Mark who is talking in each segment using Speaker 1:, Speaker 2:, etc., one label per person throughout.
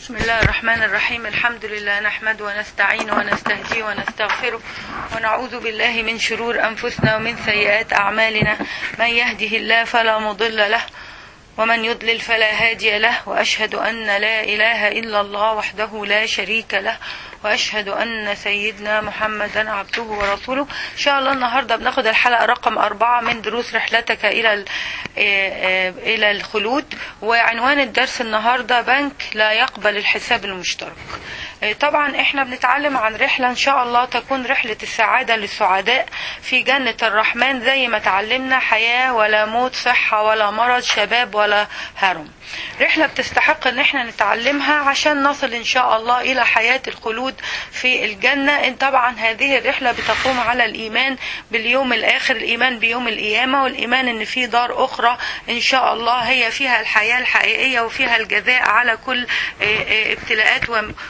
Speaker 1: بسم الله الرحمن الرحيم. الحمد لله نحمد ونستعين ونستهدي ونستغفره ونعوذ بالله من شرور أنفسنا ومن سيئات أعمالنا. من يهده الله فلا مضل له ومن يضلل فلا هادي له، وأشهد أن لا إله إلا الله وحده لا شريك له، وأشهد أن سيدنا محمدا عبده ورسوله. إن شاء الله النهاردة بناخد الحلقة رقم 4 من دروس رحلتك إلى الخلود، وعنوان الدرس النهاردة بنك لا يقبل الحساب المشترك. طبعا احنا بنتعلم عن رحلة ان شاء الله تكون رحلة السعادة للسعداء في جنة الرحمن، زي ما تعلمنا حياة ولا موت، صحة ولا مرض، شباب ولا هرم. رحلة بتستحق ان احنا نتعلمها عشان نصل ان شاء الله الى حياة الخلود في الجنة. ان طبعا هذه الرحلة بتقوم على الايمان باليوم الاخر، الايمان بيوم القيامة، والايمان ان في دار اخرى ان شاء الله هي فيها الحياة الحقيقية وفيها الجزاء على كل ابتلاءات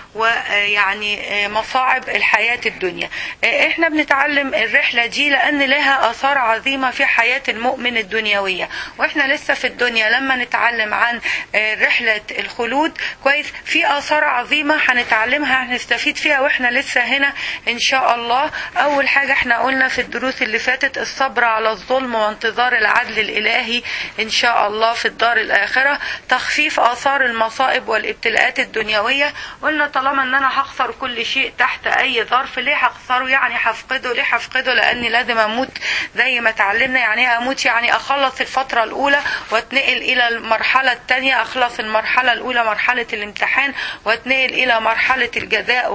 Speaker 1: ويعني مصاعب الحياة الدنيا. احنا بنتعلم الرحلة دي لان لها اثار عظيمة في حياة المؤمن الدنيوية، واحنا لسه في الدنيا لما نتعلم عن رحلة الخلود كويس في آثار عظيمة هنتعلمها، هنستفيد فيها واحنا لسه هنا ان شاء الله. اول حاجة احنا قلنا في الدروس اللي فاتت الصبر على الظلم وانتظار العدل الالهي ان شاء الله في الدار الاخرة، تخفيف آثار المصائب والابتلاءات الدنيوية. قلنا طالما ان انا هخسر كل شيء تحت اي ظرف، ليه هخسره؟ يعني هفقده. ليه هفقده؟ لاني لازم اموت زي ما اتعلمنا. يعني ايه اموت؟ يعني اخلص الفترة الاولى واتنقل الى المرحلة الثانية، اخلص المرحلة الاولى مرحلة الامتحان واتنقل الى مرحلة الجزاء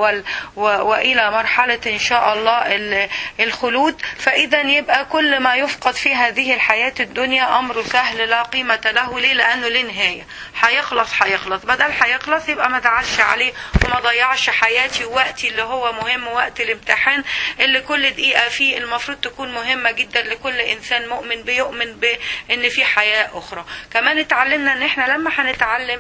Speaker 1: والى مرحلة ان شاء الله الخلود. فاذا يبقى كل ما يفقد في هذه الحياة الدنيا امر سهل لا قيمة له. ليه؟ لانه له نهاية، هيخلص. بدل هيخلص يبقى ما زعلش عليه وما ضيعش حياتي ووقتي اللي هو مهم، وقت الامتحان اللي كل دقيقة فيه المفروض تكون مهمة جدا لكل انسان مؤمن بيؤمن بان في حياة اخرى. كمان اتعلمنا ان احنا لما هنتعلم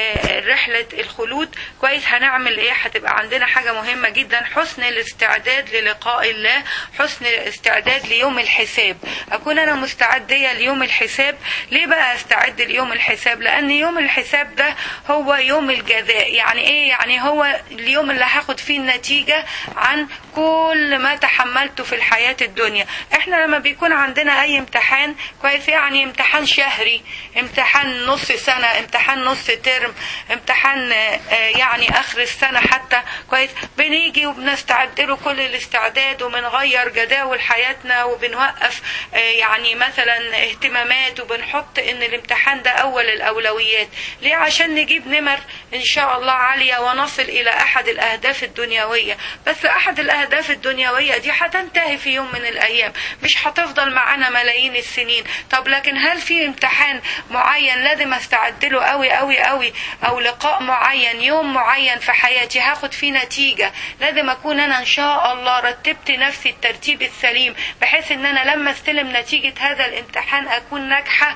Speaker 1: رحلة الخلود كويس هنعمل ايه؟ هتبقى عندنا حاجة مهمة جدا، حسن الاستعداد للقاء الله، حسن الاستعداد ليوم الحساب. اكون انا مستعدية ليوم الحساب. ليه بقى استعد ليوم الحساب؟ لان يوم الحساب ده هو يوم الجزاء. يعني ايه؟ يعني هو اليوم اللي هاخد فيه النتيجة عن كل ما تحملته في الحياة الدنيا. احنا لما بيكون عندنا اي امتحان كويس، يعني امتحان شهري، امتحان نص سنة، امتحان نص ترم، امتحان يعني اخر السنة حتى كويس، بنيجي وبنستعد له كل الاستعداد وبنغير جداول حياتنا وبنوقف يعني مثلا اهتمامات وبنحط ان الامتحان ده اول الاولويات. ليه؟ عشان نجيب نمر ان شاء الله عالية ونصل الى احد الاهداف الدنيوية. بس احد الاهداف الدنيوية دي هتنتهي في يوم من الايام، مش هتفضل معانا ملايين السنين. طب لكن هل في امتحان معين لازم استعد له قوي قوي قوي، او لقاء معين يوم معين في حياتي هاخد فيه نتيجة لازم اكون انا ان شاء الله رتبت نفسي الترتيب السليم بحيث ان انا لما استلم نتيجة هذا الامتحان اكون ناجحة؟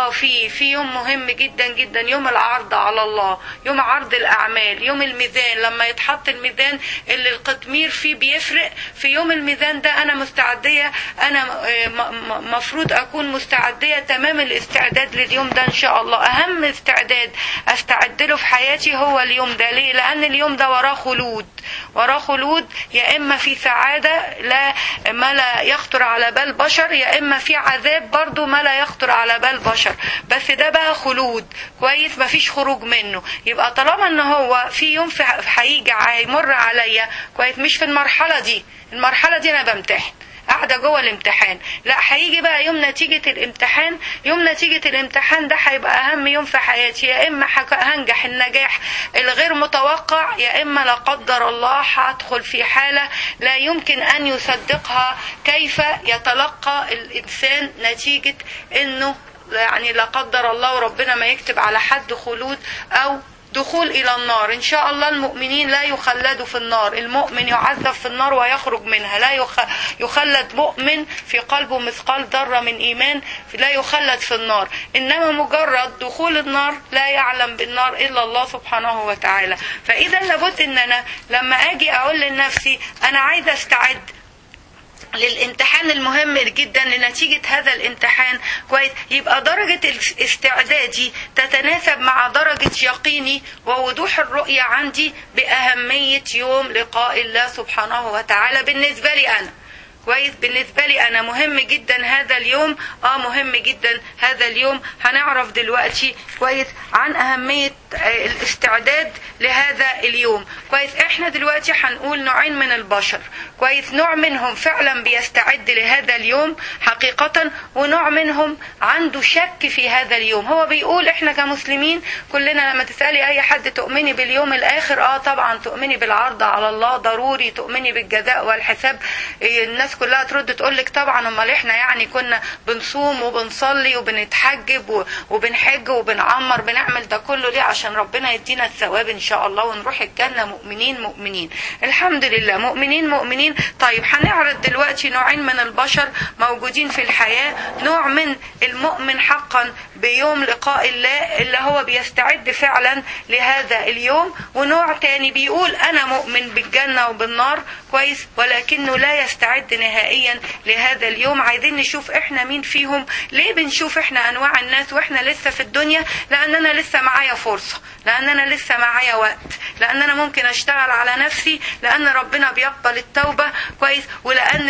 Speaker 1: في يوم مهم جدا جدا، يوم العرض على الله، يوم عرض الاعمال، يوم الميزان. لما يتحط الميزان اللي القطمير فيه بيفرق، في يوم الميزان ده انا مستعدية، انا مفروض اكون مستعدية تمام الاستعداد لليوم ده ان شاء الله. اهم استعداد استعد له في حياتي هو اليوم ده. ليه؟ لان اليوم ده وراه خلود، يا اما في سعادة ما لا يخطر على بال بشر، يا اما في عذاب برضو ما لا يخطر على بال بشر. بس ده بقى خلود كويس، مفيش خروج منه. يبقى طالما ان هو في يوم هيجي هيمر عليا كويس، مش في المرحلة دي انا بمتحن قاعدة جوه الامتحان، لا، هيجي بقى يوم نتيجة الامتحان. يوم نتيجة الامتحان ده هيبقى اهم يوم في حياتي. يا اما هنجح النجاح الغير متوقع، يا اما لا قدر الله هدخل في حالة لا يمكن ان يصدقها. كيف يتلقى الانسان نتيجة انه يعني لا قدر الله وربنا ما يكتب على حد خلود او دخول إلى النار؟ إن شاء الله المؤمنين لا يخلدوا في النار. المؤمن يعذب في النار ويخرج منها. لا يخلد مؤمن في قلبه مثقال ذرة من إيمان، لا يخلد في النار. إنما مجرد دخول النار لا يعلم بالنار إلا الله سبحانه وتعالى. فإذا لابد إن أنا لما أجي أقول لنفسي أنا عايزة للامتحان المهم جدا، لنتيجة هذا الامتحان كويس يبقى درجة استعدادي تتناسب مع درجة يقيني ووضوح الرؤية عندي بأهمية يوم لقاء الله سبحانه وتعالى بالنسبة لي أنا. كويس، بالنسبة لي أنا مهم جدا هذا اليوم، مهم جدا هذا اليوم. هنعرف دلوقتي كويس عن أهمية الاستعداد لهذا اليوم. كويس، احنا دلوقتي هنقول نوعين من البشر. كويس، نوع منهم فعلا بيستعد لهذا اليوم حقيقة، ونوع منهم عنده شك في هذا اليوم. هو بيقول احنا كمسلمين كلنا لما تسألي اي حد تؤمني باليوم الاخر، طبعا تؤمني بالعرض على الله، ضروري تؤمني بالجزاء والحساب. الناس كلها ترد تقولك طبعا، امال احنا يعني كنا بنصوم وبنصلي وبنتحجب وبنحج وبنعمر، بنعمل ده كله ليه؟ عشان ربنا يدينا الثواب ان شاء الله ونروح الجنة مؤمنين. الحمد لله مؤمنين. طيب هنعرض دلوقتي نوعين من البشر موجودين في الحياة. نوع من المؤمن حقا بيوم لقاء الله اللي هو بيستعد فعلا لهذا اليوم، ونوع تاني بيقول انا مؤمن بالجنة وبالنار كويس، ولكنه لا يستعد نهائيا لهذا اليوم. عايزين نشوف احنا مين فيهم. ليه بنشوف احنا انواع الناس واحنا لسه في الدنيا؟ لان انا لسه معايا فرصة، لان انا لسه معايا وقت، لان انا ممكن اشتغل على نفسي، لان ربنا بيقبل التوبة كويس، ولان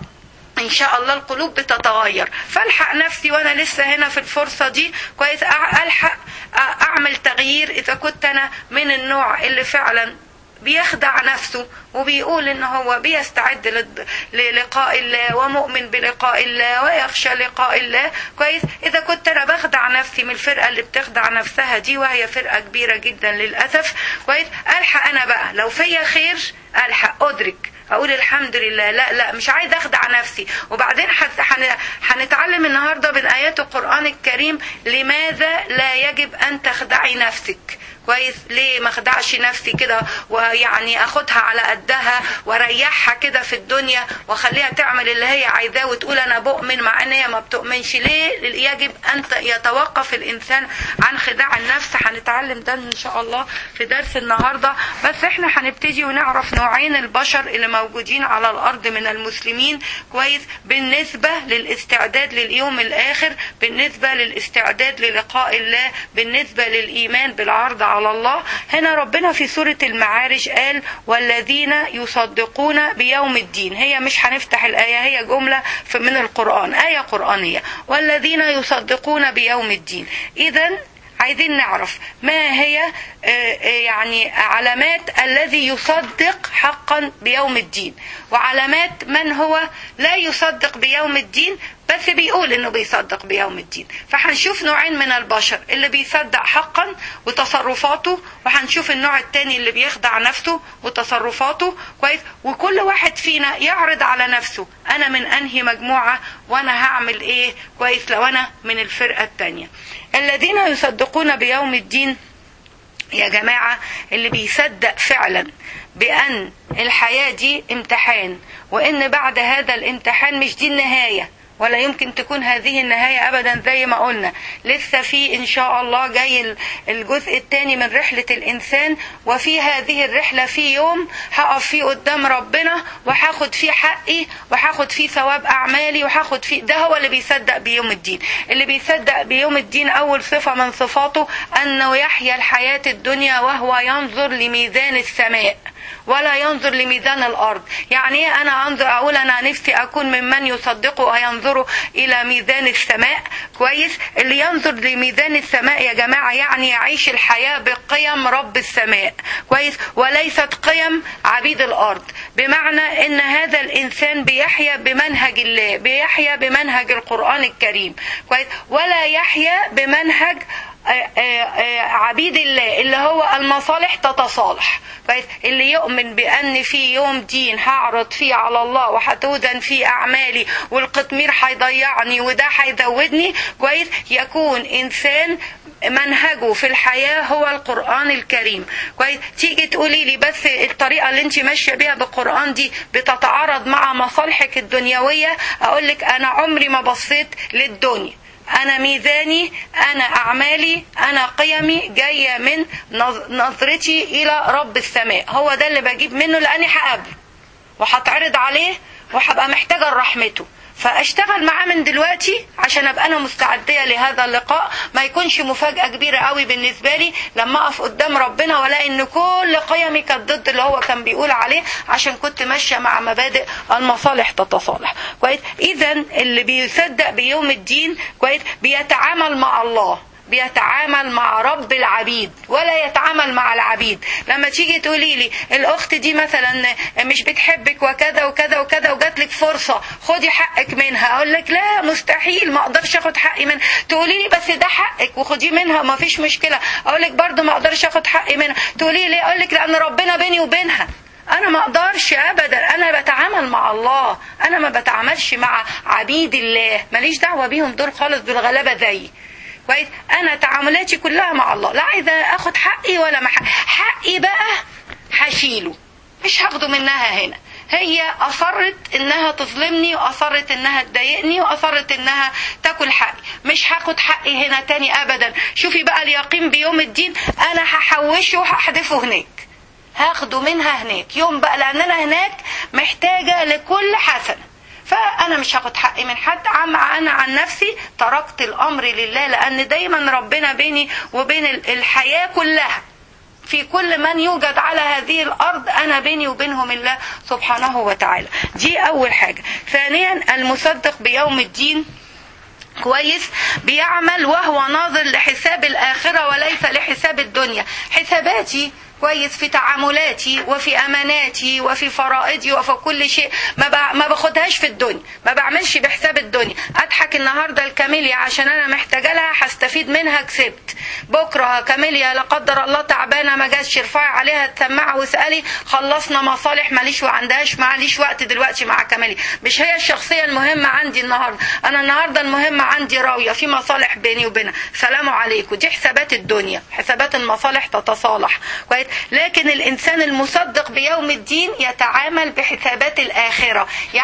Speaker 1: ان شاء الله القلوب بتتغير. فالحق نفسي وانا لسه هنا في الفرصة دي كويس، الحق اعمل تغيير اذا كنت انا من النوع اللي فعلا بيخدع نفسه وبيقول ان هو بيستعد للقاء الله ومؤمن بلقاء الله ويخشى لقاء الله كويس. اذا كنت انا بخدع نفسي من الفرقة اللي بتخدع نفسها دي، وهي فرقة كبيرة جدا للأسف كويس، الحق انا بقى لو فيا خير الحق ادرك اقول الحمد لله. لا مش عايز اخدع نفسي. وبعدين هنتعلم النهاردة من آيات القرآن الكريم لماذا لا يجب ان تخدعي نفسك كويس. ليه ما خدعش نفسي كده ويعني اخدها على قدها واريحها كده في الدنيا واخليها تعمل اللي هي عايزاه وتقول انا بؤمن مع ان هي ما بتؤمنش؟ ليه يجب ان يتوقف الانسان عن خداع النفس؟ هنتعلم ده ان شاء الله في درس النهاردة. بس احنا هنبتدي ونعرف نوعين البشر اللي موجودين على الارض من المسلمين كويس، بالنسبة للاستعداد لليوم الاخر، بالنسبة للاستعداد للقاء الله، بالنسبة للايمان بالعرض على الله. هنا ربنا في سورة المعارج قال والذين يصدقون بيوم الدين. هي مش هنفتح الآية، هي جملة من القرآن، آية قرآنية، والذين يصدقون بيوم الدين. إذن عايزين نعرف ما هي يعني علامات الذي يصدق حقا بيوم الدين، وعلامات من هو لا يصدق بيوم الدين بس بيقول انه بيصدق بيوم الدين. فهنشوف نوعين من البشر، اللي بيصدق حقا وتصرفاته، وهنشوف النوع التاني اللي بيخدع نفسه وتصرفاته كويس. وكل واحد فينا يعرض على نفسه انا من انهي مجموعة وانا هعمل ايه كويس لو انا من الفرقة التانية. الذين يصدقون بيوم الدين يا جماعة اللي بيصدق فعلا بأن الحياة دي امتحان، وإن بعد هذا الامتحان مش دي النهاية، ولا يمكن تكون هذه النهاية أبدا. زي ما قلنا لسه في إن شاء الله جاي الجزء الثاني من رحلة الإنسان، وفي هذه الرحلة في يوم هقف فيه قدام ربنا وهاخد فيه حقي وهاخد فيه ثواب أعمالي وهاخد فيه. ده هو اللي بيصدق بيوم الدين. اللي بيصدق بيوم الدين أول صفة من صفاته أنه يحيا الحياة الدنيا وهو ينظر لميزان السماء ولا ينظر لميزان الأرض. يعني ايه انا انظر اقول انا نفسي اكون ممن يصدقوا وينظروا الى ميزان السماء كويس؟ اللي ينظر لميزان السماء يا جماعة يعني يعيش الحياة بقيم رب السماء كويس، وليست قيم عبيد الأرض. بمعنى ان هذا الانسان بيحيا بمنهج الله، بيحيا بمنهج القرآن الكريم كويس، ولا يحيا بمنهج عبيد الله اللي هو المصالح تتصالح كويس. اللي يؤمن بأن في يوم دين هعرض فيه على الله وهتوزن فيه أعمالي والقطمير هيضيعني وده هيزودني كويس، يكون إنسان منهجه في الحياة هو القرآن الكريم كويس. تيجي تقولي لي بس الطريقة اللي انت ماشية بيها بالقرآن دي بتتعارض مع مصالحك الدنيوية، أقولك أنا عمري ما بصيت للدنيا. أنا ميزاني، أنا أعمالي، أنا قيمي جاية من نظرتي إلى رب السماء. هو ده اللي بجيب منه، لأني هقابله وهتعرض عليه وهبقى محتاجة رحمته، فاشتغل معاه من دلوقتي عشان ابقى انا مستعدية لهذا اللقاء، ما يكونش مفاجأة كبيرة قوي بالنسبة لي لما اقف قدام ربنا والاقي ان كل قيمي كانت ضد اللي هو كان بيقول عليه، عشان كنت ماشية مع مبادئ المصالح تتصالح. كويس؟ اذا اللي بيصدق بيوم الدين كويس بيتعامل مع الله، بيتعامل مع رب العبيد ولا يتعامل مع العبيد. لما تيجي تقولي لي الاخت دي مثلا مش بتحبك وكذا وكذا وكذا وجات لك فرصه خدي حقك منها، اقول لك لا مستحيل، ما اقدرش اخد حقي منها. تقولي لي بس ده حقك وخديه منها ما فيش مشكله، اقول لك برضه ما اقدرش اخد حقي منها. تقولي لي اقول لك لان ربنا بيني وبينها. انا ما اقدرش ابدا، انا بتعامل مع الله، انا ما بتعاملش مع عبيد الله، ماليش دعوه بيهم دول خالص، دول غلابه زيي. كويس؟ انا تعاملاتي كلها مع الله، لا عايزه اخد حقي ولا حقي بقى هشيله، مش هاخده منها هنا. هي اصرت انها تظلمني واصرت انها تضايقني واصرت انها تاكل حقي، مش هاخد حقي هنا تاني ابدا. شوفي بقى اليقين بيوم الدين، انا هحوشه وهحدفه هناك، هاخده منها هناك يوم بقى، لان انا هناك محتاجه لكل حسنه، فأنا مش هاخد حقي من حد. أنا عن نفسي تركت الأمر لله، لأن دايما ربنا بيني وبين الحياة كلها، في كل من يوجد على هذه الأرض أنا بيني وبينهم الله سبحانه وتعالى. دي أول حاجة. ثانيا المصدق بيوم الدين كويس بيعمل وهو ناظر لحساب الآخرة وليس لحساب الدنيا. حساباتي كويس في تعاملاتي وفي اماناتي وفي فرائضي وفي كل شيء ما باخدهاش في الدنيا، ما بعملش بحساب الدنيا. اضحك النهارده الكاميليا عشان انا محتاجه لها، هستفيد منها، كسبت. بكره كاميليا لا قدر الله تعبانه ما جاتش، ارفعي عليها تسمعها واسالي، خلصنا مصالح، ماليش معليش وقت دلوقتي مع كاميليا، مش هي الشخصيه المهمه عندي النهارده. انا النهارده المهمه عندي راويه، في مصالح بيني وبينها، سلام عليكم. دي حسابات الدنيا، حسابات المصالح تتصالح. كويس؟ لكن الإنسان المصدق بيوم الدين يتعامل بحسابات الآخرة.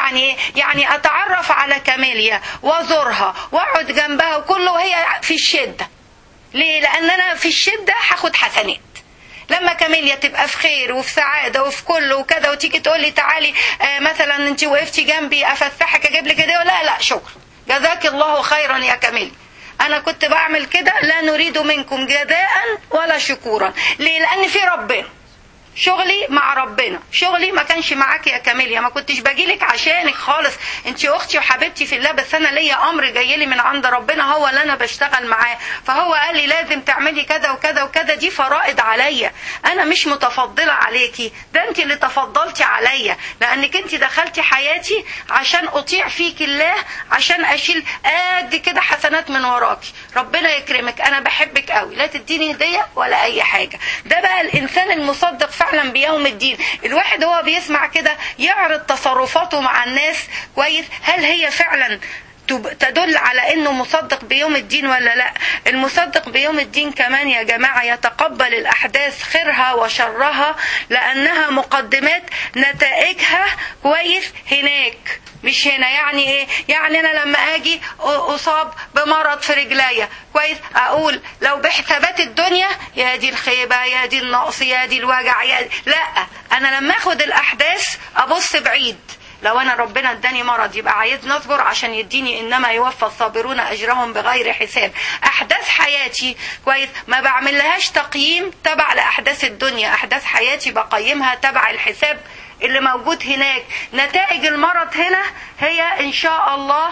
Speaker 1: يعني أتعرف على كاميليا وأزورها وأقعد جنبها وكله وهي في الشدة. ليه؟ لأن أنا في الشدة هاخد حسنات. لما كاميليا تبقى في خير وفي سعادة وفي كله وكذا وتيجي تقول لي تعالي مثلا انت وقفتي جنبي أفسحك أجيب لك كده، لا شكرا، جزاك الله خيرا يا كاميليا، أنا كنت بعمل كده، لا نريد منكم جزاء ولا شكورا. ليه؟ لأن في ربنا، شغلي مع ربنا، شغلي ما كانش معاك يا كاميليا، ما كنتش باجيلك عشانك خالص، انت اختي وحبيبتي في الله، بس انا ليا امر جايلي من عند ربنا هو اللي انا بشتغل معاه، فهو قال لي لازم تعملي كذا وكذا وكذا، دي فرائض عليا، انا مش متفضله عليكي، ده انت اللي تفضلتي عليا، لانك انت دخلتي حياتي عشان اطيع فيك الله، عشان اشيل قد كده حسنات من وراكي. ربنا يكرمك، انا بحبك قوي، لا تديني هديه ولا اي حاجه. ده بقى الانسان المصدق فعلا بيوم الدين. الواحد هو بيسمع كده يعرض تصرفاته مع الناس كويس، هل هي فعلا تدل على انه مصدق بيوم الدين ولا لا. المصدق بيوم الدين كمان يا جماعة يتقبل الاحداث خيرها وشرها، لانها مقدمات نتائجها كويس هناك مش هنا. يعني ايه؟ يعني انا لما اجي اصاب بمرض في رجليا كويس، اقول لو بحسابات الدنيا يا دي الخيبة يا دي النقص يا دي الوجع لا، انا لما اخد الاحداث ابص بعيد. لو انا ربنا اداني مرض يبقى عايز نصبر عشان يديني، انما يوفى الصابرون اجرهم بغير حساب. احداث حياتي كويس ما بعمل لهاش تقييم تبع لاحداث الدنيا، احداث حياتي بقيمها تبع الحساب اللي موجود هناك. نتائج المرض هنا هي ان شاء الله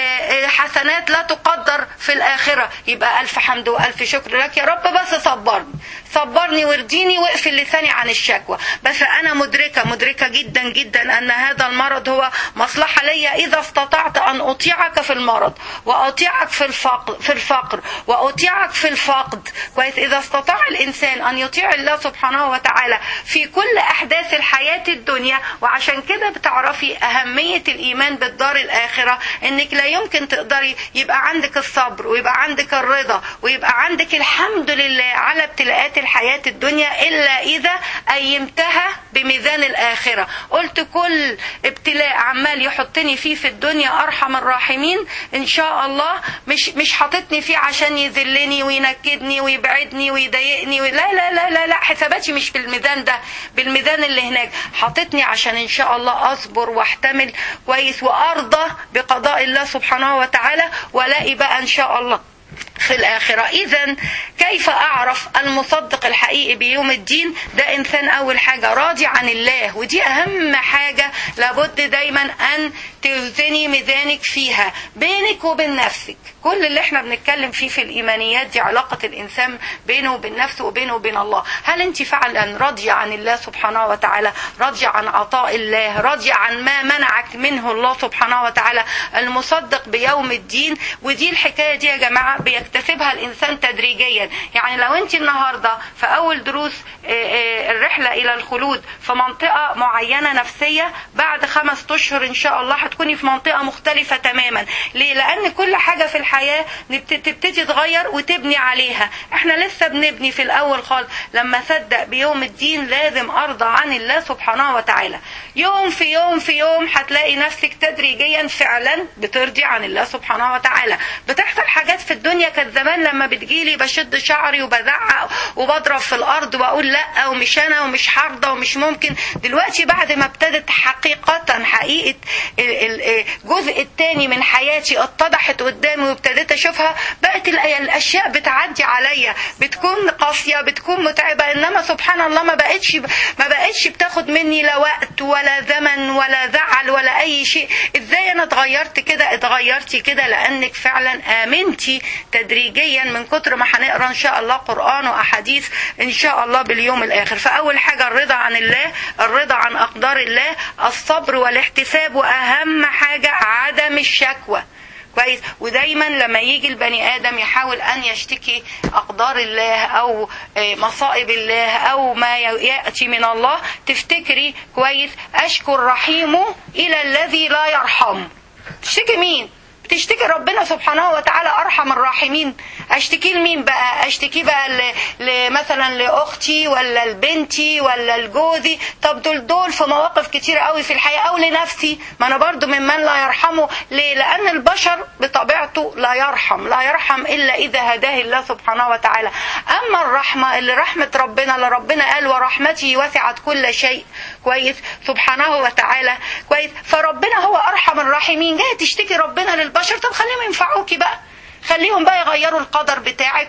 Speaker 1: حسنات لا تقدر في الاخرة. يبقى الف حمد والف شكر لك يا رب، بس صبرني وارضيني واقفل لساني عن الشكوى. بس انا مدركة جدا جدا ان هذا المرض هو مصلحة ليا، اذا استطعت ان اطيعك في المرض واطيعك في الفقر واطيعك في الفقد كويس. اذا استطاع الانسان ان يطيع الله سبحانه وتعالى في كل احداث الحياة الدنيا، وعشان كده بتعرفي اهمية الايمان بالدار الاخرة، انك لا يمكن تقدري يبقى عندك الصبر ويبقى عندك الرضا ويبقى عندك الحمد لله على ابتلاءات الحياة الدنيا إلا إذا أيمتها بميزان الآخرة. قلت كل ابتلاء عمال يحطني فيه في الدنيا أرحم الراحمين إن شاء الله مش حاطتني فيه عشان يذلني وينكدني ويبعدني ويضايقني لا لا لا لا لا، حساباتي مش بالميزان ده، بالميزان اللي هناك. حاطتني بسطني عشان ان شاء الله اصبر واحتمل كويس وارضى بقضاء الله سبحانه وتعالى، والاقي بقى ان شاء الله في الآخرة. إذن كيف أعرف المصدق الحقيقي بيوم الدين؟ ده إنسان أول حاجة راضي عن الله، ودي أهم حاجة لابد دايما أن توزني ميزانك فيها بينك وبين نفسك. كل اللي احنا بنتكلم فيه في الإيمانيات دي علاقة الإنسان بينه وبين نفسه وبينه وبين الله. هل أنت فعلا راضية عن الله سبحانه وتعالى؟ راضية عن عطاء الله؟ راضية عن ما منعك منه الله سبحانه وتعالى؟ المصدق بيوم الدين، ودي الحكاية دي يا جماعة بيكتسبها الإنسان تدريجيا. يعني لو أنت النهاردة في أول دروس الرحلة إلى الخلود في منطقة معينة نفسية، بعد 5 أشهر إن شاء الله هتكوني في منطقة مختلفة تماما. ليه؟ لأن كل حاجة في الحياة تبتدي تغير وتبني عليها. احنا لسه بنبني في الأول خالص. لما صدق بيوم الدين لازم أرضى عن الله سبحانه وتعالى. يوم في يوم في يوم هتلاقي نفسك تدريجيا فعلا بترضي عن الله سبحانه وتعالى. بتحصل حاجات في الدنيا كانت زمان لما بتجيلي بشد شعري وبزعق وبضرب في الأرض وأقول لا ومش أنا ومش هرضى ومش ممكن. دلوقتي بعد ما ابتدت حقيقة الجزء الثاني من حياتي اتضحت قدامي وابتديت أشوفها، بقت الأشياء بتعدي عليا، بتكون قاسية، بتكون متعبة، إنما سبحان الله ما بقتش بتاخد مني لا وقت ولا زمن ولا زعل ولا أي شيء. إزاي أنا اتغيرت كده؟ اتغيرتي كده لأنك فعلا آمنتي تدريجيا من كتر ما هنقرا ان شاء الله قرآن واحاديث ان شاء الله باليوم الاخر. فاول حاجة الرضا عن الله، الرضا عن اقدار الله، الصبر والاحتساب، واهم حاجة عدم الشكوى. كويس. ودايما لما يجي البني ادم يحاول ان يشتكي اقدار الله او مصائب الله او ما ياتي من الله، تفتكري كويس اشكو الرحيم الى الذي لا يرحم. تشتكي مين؟ تشتكي ربنا سبحانه وتعالى أرحم الراحمين. أشتكي لمين بقى؟ أشتكي بقى مثلا لأختي ولا لبنتي ولا لجوزي؟ طب دول في مواقف كتيرة قوي في الحياة، أو لنفسي، ما أنا برضو ممن لا يرحمه. ليه؟ لأن البشر بطبيعته لا يرحم إلا إذا هداه الله سبحانه وتعالى. أما الرحمة اللي رحمة ربنا، اللي ربنا قال ورحمتي وسعت كل شيء كويس سبحانه وتعالى كويس، فربنا هو أرحم الراحمين. جاي تشتكي ربنا للبشر، طب خليهم ينفعوكي بقى، خليهم بقى يغيروا القدر بتاعك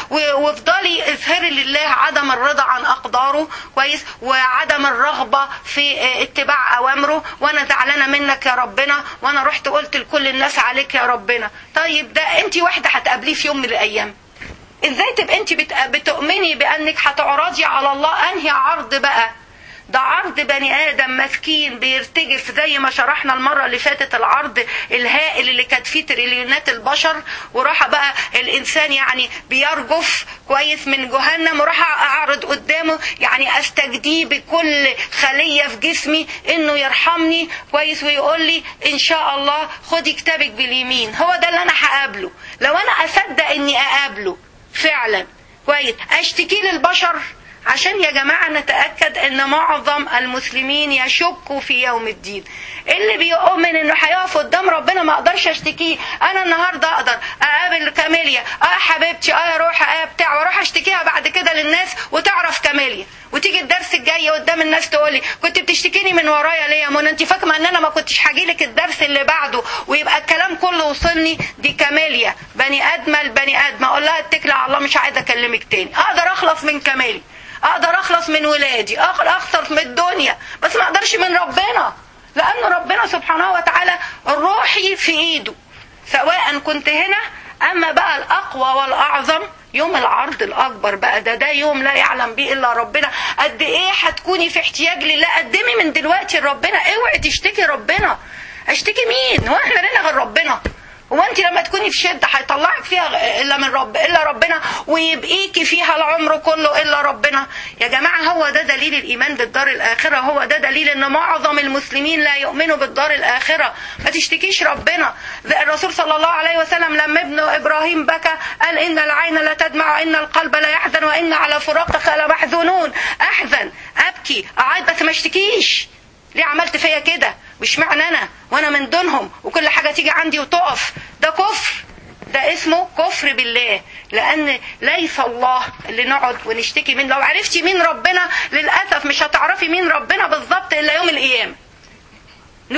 Speaker 1: وافضلي اظهري لله عدم الرضا عن اقداره كويس، وعدم الرغبة في اتباع اوامره. وانا زعلانة منك يا ربنا، وانا رحت قلت لكل الناس عليك يا ربنا. طيب ده انت واحدة هتقابليه في يوم من الايام. ازاي تبقى انت بتؤمني بانك هتعرضي على الله انهي عرض بقى؟ ده عرض بني آدم مسكين بيرتجف زي ما شرحنا المرة اللي فاتت، العرض الهائل اللي كانت فيه تريليونات البشر، وراح بقى الإنسان يعني بيرجف كويس من جهنم، وراح أعرض قدامه يعني أستجديه بكل خلية في جسمي إنه يرحمني كويس ويقول لي إن شاء الله خدي كتابك باليمين. هو ده اللي أنا هقابله. لو أنا أصدق إني أقابله فعلا كويس، أشتكي للبشر عشان يا جماعة نتأكد ان معظم المسلمين يشكوا في يوم الدين. اللي بيؤمن انه هيقف قدام ربنا ما اقدرش اشتكيه. انا النهاردة اقدر اقابل كاميليا، حبيبتي، يا روح، بتاع، واروح اشتكيها بعد كده للناس وتعرف كاميليا، وتيجي الدرس الجاي قدام الناس تقولي كنت بتشتكيني من ورايا ليه يا منى؟ انت فاكمه ان انا ما كنتش هجيلك الدرس اللي بعده ويبقى الكلام كله وصلني؟ دي كاميليا بني ادمه البني ادمه، اقول لها اتكلي على الله مش عايزه اكلمك تاني. اقدر اخلص من كاميليا، اقدر اخلص من ولادي، اخلص من الدنيا، بس ما اقدرش من ربنا، لان ربنا سبحانه وتعالى روحي في ايده سواء كنت هنا. اما بقى الاقوى والاعظم يوم العرض الاكبر بقى، ده يوم لا يعلم به الا ربنا. قد ايه هتكوني في احتياج لله؟ قدمي من دلوقتي لربنا، اوعي تشتكي ربنا. اشتكي مين؟ هو احنا لنا غير ربنا؟ هو انت لما تكوني في شدة هيطلعك فيها الا ربنا، ويبقيكي فيها العمر كله الا ربنا؟ يا جماعة هو ده دليل الايمان بالدار الاخرة، هو ده دليل ان معظم المسلمين لا يؤمنوا بالدار الاخرة. ما تشتكيش ربنا. الرسول صلى الله عليه وسلم لما ابنه ابراهيم بكى قال ان العين لا تدمع وان القلب لا يحزن وان على فراقك لمحزونون. احزن، ابكي، اعيط، بس ما اشتكيش. ليه عملت فيا كده؟ مش معنى انا وانا من دونهم وكل حاجة تيجي عندي وتقف. ده كفر، ده اسمه كفر بالله، لان ليس الله اللي نقعد ونشتكي منه. لو عرفتي مين ربنا، للأسف مش هتعرفي مين ربنا بالظبط الا يوم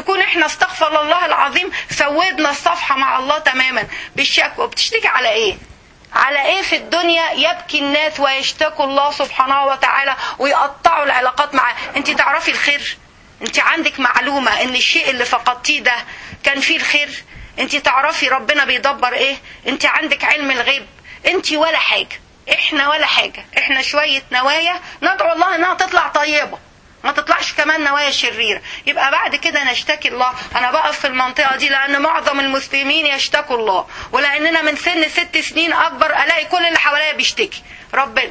Speaker 1: نكون احنا استغفر الله العظيم سودنا الصفحة مع الله تماما بالشكوى. بتشتكي على ايه؟ على ايه في الدنيا يبكي الناس ويشتكوا الله سبحانه وتعالى ويقطعوا العلاقات معاه؟ انت تعرفي الخير؟ انت عندك معلومة ان الشيء اللي فقدتيه ده كان فيه الخير؟ انت تعرفي ربنا بيدبر ايه؟ انت عندك علم الغيب؟ انت ولا حاجة، احنا ولا حاجة، احنا شوية نوايا ندعو الله انها تطلع طيبة ما تطلعش كمان نوايا شريرة. يبقى بعد كده نشتكي الله. انا بقف في المنطقة دي لان معظم المسلمين يشتكوا الله، ولاننا من سن 6 سنين اكبر الاقي كل اللي حواليا بيشتكي ربنا.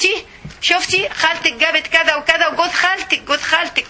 Speaker 1: شفتي خالتك جابت كذا وكذا، وجوز خالتك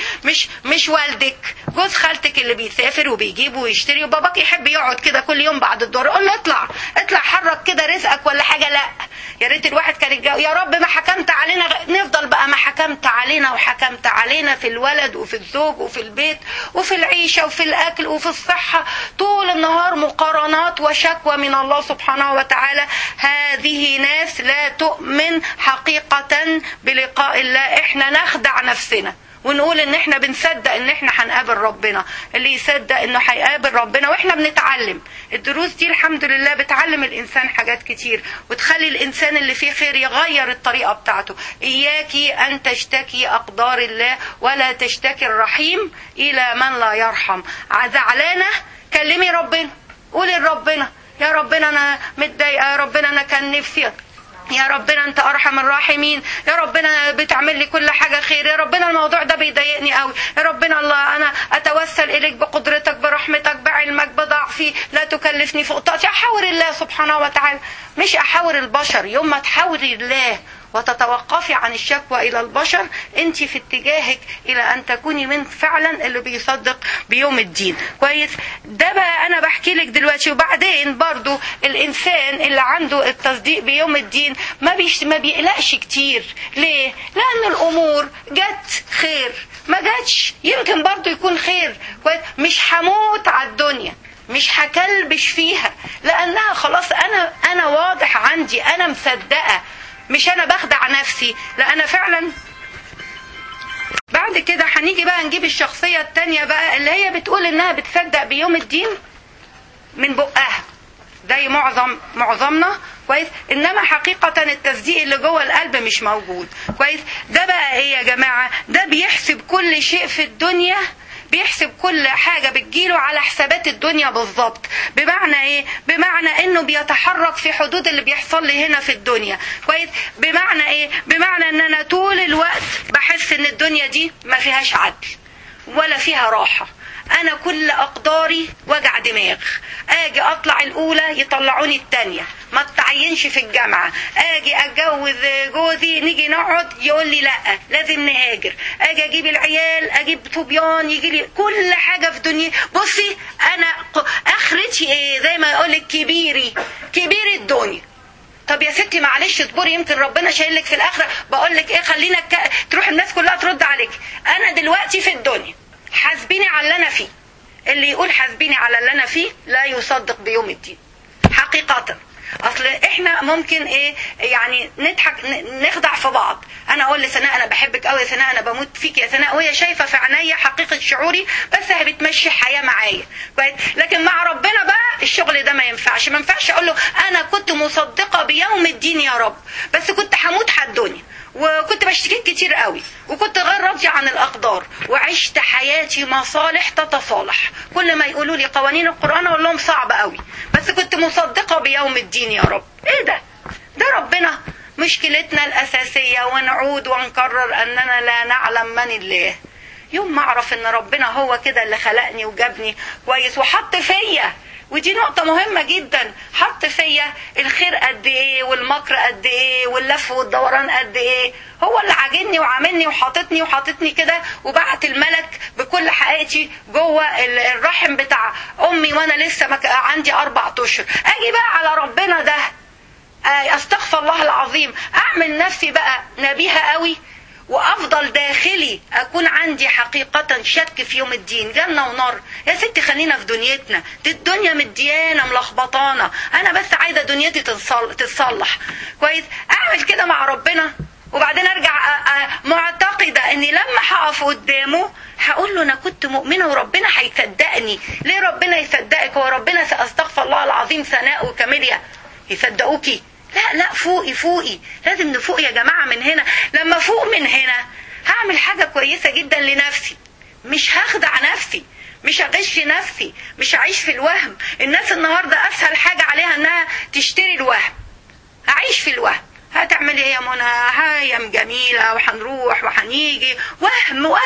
Speaker 1: مش والدك، جوز خالتك اللي بيسافر وبيجيب ويشتري، وباباك يحب يقعد كده كل يوم بعد الظهر. قول له اطلع حرك كده رزقك ولا حاجه. لا، يا ريت الواحد كان يتجوز. يا رب ما حكمت علينا، نفضل بقى ما حكمت علينا وحكمت علينا في الولد وفي الزوج وفي البيت وفي العيشه وفي الاكل وفي الصحه، طول النهار مقارنات وشكوى من الله سبحانه وتعالى. هذه ناس لا تؤمن حقيقة بلقاء الله. احنا نخدع نفسنا ونقول ان احنا بنصدق ان احنا هنقابل ربنا. اللي يصدق انه هيقابل ربنا واحنا بنتعلم الدروس دي الحمد لله بتعلم الانسان حاجات كتير وتخلي الانسان اللي فيه خير يغير الطريقة بتاعته. اياكي ان تشتكي اقدار الله ولا تشتكي الرحيم الى من لا يرحم. زعلانة كلمي ربنا، قولي لربنا يا ربنا انا متضايقة، يا ربنا انا كان نفسي، يا ربنا انت ارحم الراحمين، يا ربنا بتعمل لي كل حاجة خير، يا ربنا الموضوع ده بيضايقني قوي، يا ربنا الله انا اتوسل اليك بقدرتك برحمتك بعلمك بضعفي لا تكلفني فوق طاقتي. احاور الله سبحانه وتعالى مش احاور البشر. يوم ما تحاوري الله وتتوقفي عن الشكوى الى البشر انت في اتجاهك الى ان تكوني من فعلا اللي بيصدق بيوم الدين. كويس؟ ده بقى انا بحكي لك دلوقتي. وبعدين برضو الانسان اللي عنده التصديق بيوم الدين ما بيقلقش كتير. ليه؟ لان الامور جت خير، ما جاتش يمكن برضو يكون خير. كويس؟ مش هموت على الدنيا، مش هكلبش فيها، لانها خلاص انا واضح عندي، انا مصدقة، مش انا بخدع نفسي. لا انا فعلا. بعد كده هنيجي بقى نجيب الشخصية التانية بقى اللي هي بتقول انها بتصدق بيوم الدين من بقها، ده معظمنا. كويس؟ انما حقيقة التصديق اللي جوه القلب مش موجود. كويس؟ ده بقى ايه يا جماعة؟ ده بيحسب كل شيء في الدنيا، بيحسب كل حاجة بتجيله على حسابات الدنيا بالظبط. بمعنى ايه؟ بمعنى انه بيتحرك في حدود اللي بيحصل لي هنا في الدنيا. كويس؟ بمعنى ايه؟ بمعنى ان انا طول الوقت بحس ان الدنيا دي ما فيهاش عدل ولا فيها راحة. انا كل اقداري وجع دماغ، اجي اطلع الاولى يطلعوني التانية، ما اتعينش في الجامعة، اجي اتجوز جوزي نيجي نقعد يقول لي لا لازم نهاجر، اجي اجيب العيال اجيب طوبيان يجي لي كل حاجة في دنيا. بصي انا اخرتي ايه؟ زي ما يقولك كبيري الدنيا. طب يا ستي معلش اصبري يمكن ربنا شايلك في الاخرة. بقولك ايه؟ خلينا تروح الناس كلها ترد عليك. انا دلوقتي في الدنيا حاسبيني على اللي انا فيه. اللي يقول حاسبيني على اللي انا فيه لا يصدق بيوم الدين حقيقة. اصل احنا ممكن ايه يعني نضحك نخدع في بعض. انا اقول لسناء انا بحبك قوي يا سناء، انا بموت فيك يا سناء، وهي شايفه في عينيا حقيقه شعوري بس هي بتمشي حياه معايا. لكن مع ربنا بقى الشغل ده ما ينفعش اقول له انا كنت مصدقه بيوم الدين يا رب بس كنت هموت على الدنيا وكنت بشتكيك كتير قوي وكنت غير راضيه عن الاقدار وعشت حياتي مصالح تتصالح. كل ما يقولوا لي قوانين القران اقول لهم صعب قوي بس كنت مصدقه بيوم الدين يا رب. ايه ده ربنا. مشكلتنا الاساسيه ونعود ونكرر اننا لا نعلم من الله. يوم ما اعرف ان ربنا هو كده اللي خلقني وجابني كويس وحط فيا، ودي نقطة مهمة جدا، حط فيا الخير قد ايه والمكر قد ايه واللف والدوران قد ايه. هو اللي عاجني وعاملني وحاططني كده وبعت الملك بكل حقيقتي جوه الرحم بتاع امي وانا لسه عندي 4 أشهر. اجي بقى على ربنا ده استغفر الله العظيم اعمل نفسي بقى نبيهة قوي وافضل داخلي اكون عندي حقيقة شك في يوم الدين جنة ونار. يا ستي خلينا في دنيتنا، دي الدنيا مديانة ملخبطانة، انا بس عايزة دنيتي تتصلح. كويس؟ اعمل كده مع ربنا وبعدين ارجع معتقدة اني لما هقف قدامه هقول له انا كنت مؤمنة وربنا هيصدقني. ليه ربنا يصدقك؟ هو ربنا استغفر الله العظيم ثناء وكامليا يصدقوكي؟ لا فوقي، لازم نفوق يا جماعة من هنا. لما فوق من هنا هعمل حاجة كويسة جدا لنفسي، مش هخدع نفسي، مش هغش نفسي، مش هعيش في الوهم. الناس النهاردة اسهل حاجة عليها انها تشتري الوهم. هعيش في الوهم. هتعملي ايه يا منى؟ ايام جميلة وهنروح وهنيجي. وهم.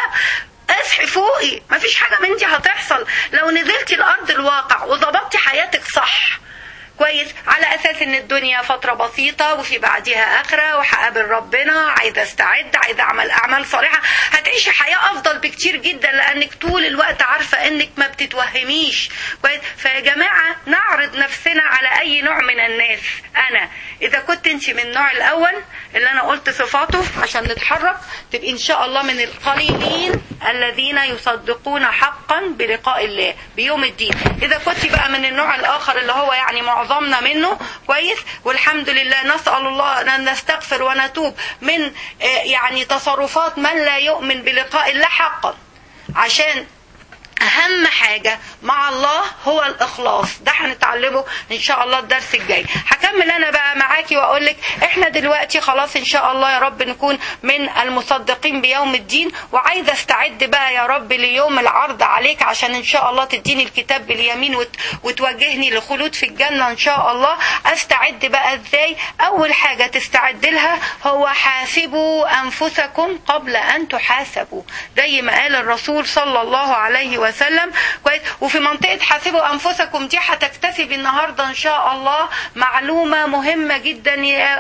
Speaker 1: اصحي فوقي، مفيش حاجة من دي هتحصل لو نزلتي الارض الواقع وضبطتي حياتك صح كويس، على اساس ان الدنيا فترة بسيطة وفي بعدها اخرة وهقابل ربنا، عايزة استعد، عايزة اعمل اعمال صالحة، هتعيشي حياة افضل بكتير جدا لانك طول الوقت عارفة انك ما بتتوهميش كويس. فيا جماعة نعرض نفسنا على اي نوع من الناس. انا اذا كنت انت من النوع الاول اللي انا قلت صفاته عشان نتحرك، تبقى ان شاء الله من القليلين الذين يصدقون حقا بلقاء الله بيوم الدين. اذا كنت بقى من النوع الاخر اللي هو يعني معظمنا منه كويس، والحمد لله نسأل الله ان نستغفر ونتوب من يعني تصرفات من لا يؤمن بلقاء الله حقا، عشان اهم حاجة مع الله هو الاخلاص. ده هنتعلمه ان شاء الله الدرس الجاي. هكمل انا بقى معاكي واقول لك احنا دلوقتي خلاص ان شاء الله يا رب نكون من المصدقين بيوم الدين، وعايزة استعد بقى يا رب ليوم العرض عليك عشان ان شاء الله تديني الكتاب باليمين وتوجهني لخلود في الجنة ان شاء الله. استعد بقى ازاي؟ اول حاجة تستعد لها هو حاسبوا انفسكم قبل ان تحاسبوا، زي ما قال الرسول صلى الله عليه وسلم كويس. وفي منطقة حاسبوا أنفسكم دي هتكتسب النهاردة إن شاء الله معلومة مهمة جدا،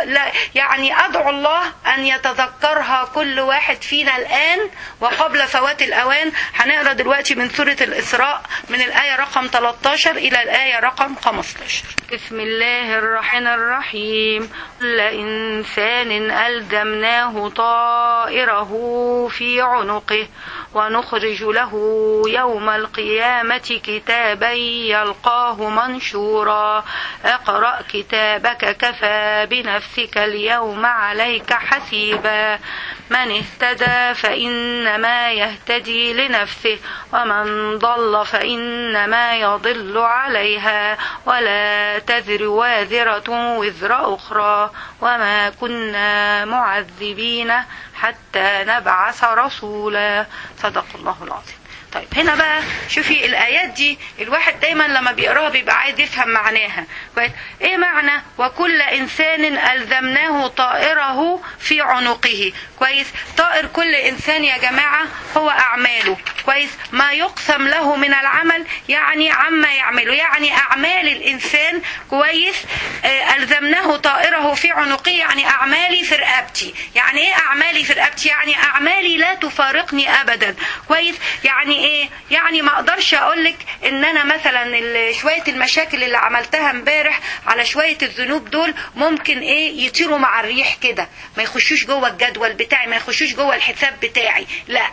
Speaker 1: يعني أدعو الله أن يتذكرها كل واحد فينا الآن وقبل فوات الأوان. هنقرأ دلوقتي من سورة الإسراء من الآية رقم 13 إلى الآية رقم 15. بسم الله الرحمن الرحيم. كل إنسان ألزمناه طائره في عنقه ونخرج له يوم القيامة كتابا يلقاه منشورا. اقرأ كتابك كفى بنفسك اليوم عليك حسيبا. من اهتدى فإنما يهتدي لنفسه ومن ضل فإنما يضل عليها ولا تزر وازرة وزر أخرى وما كنا معذبين حتى نبعث رسولا. صدق الله العظيم. طيب هنا بقى شوفي الآيات دي الواحد دايما لما بيقراها بيبقى عايز يفهم معناها كويس. ايه معنى وكل انسان ألزمناه طائره في عنقه كويس؟ طائر كل انسان يا جماعة هو اعماله كويس، ما يقسم له من العمل يعني عما يعمله، يعني اعمال الانسان كويس. ألزمناه طائره في عنقه يعني اعمالي في رقبتي. يعني ايه اعمالي في رقبتي؟ يعني اعمالي لا تفارقني ابدا كويس. يعني ايه؟ يعني ما اقدرش اقولك ان انا مثلا شوية المشاكل اللي عملتها امبارح على شوية الذنوب دول ممكن ايه يطيروا مع الريح كده، ما يخشوش جوه الجدول بتاعي، ما يخشوش جوه الحساب بتاعي. لا،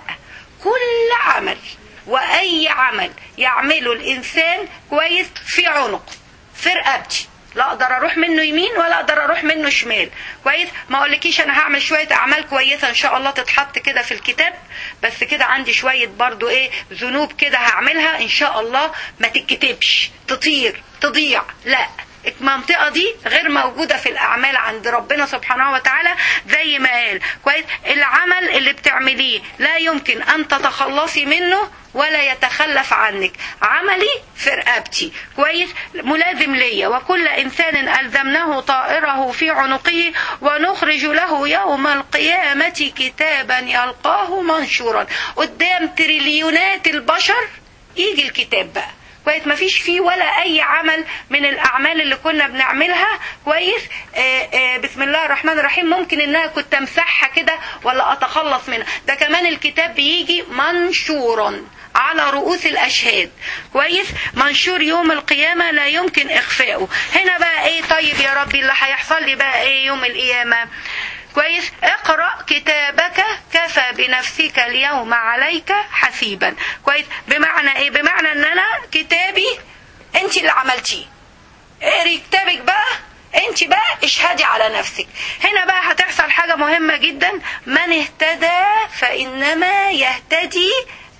Speaker 1: كل عمل واي عمل يعمله الانسان كويس في عنق في رقبتي، لا اقدر اروح منه يمين ولا اقدر اروح منه شمال كويس. ما اقولكيش انا هعمل شوية اعمال كويسة ان شاء الله تتحط كده في الكتاب، بس كده عندي شوية برضو ايه ذنوب كده هعملها ان شاء الله ما تتكتبش، تطير تضيع. لا، المنطقة دي غير موجودة في الأعمال عند ربنا سبحانه وتعالى. زي ما قال كويس العمل اللي بتعمليه لا يمكن أن تتخلصي منه ولا يتخلف عنك. عملي في رقبتي كويس ملازم ليا. وكل إنسان ألزمناه طائره في عنقه ونخرج له يوم القيامة كتابا يلقاه منشورا. قدام تريليونات البشر يجي الكتاب بقى كويس، ما فيش فيه ولا اي عمل من الاعمال اللي كنا بنعملها كويس. بسم الله الرحمن الرحيم ممكن انها كنت امسحها كده ولا اتخلص منها. ده كمان الكتاب بيجي منشورا على رؤوس الاشهاد كويس، منشور يوم القيامة لا يمكن اخفائه. هنا بقى ايه؟ طيب يا ربي اللي هيحصل لي بقى ايه يوم القيامة كويس؟ اقرأ كتابك كفى بنفسك اليوم عليك حسيبا كويس. بمعنى ايه؟ بمعنى ان انا كتابي انت اللي عملتيه. اقري كتابك بقى انت بقى اشهدي على نفسك. هنا بقى هتحصل حاجة مهمة جدا، من اهتدى فإنما يهتدي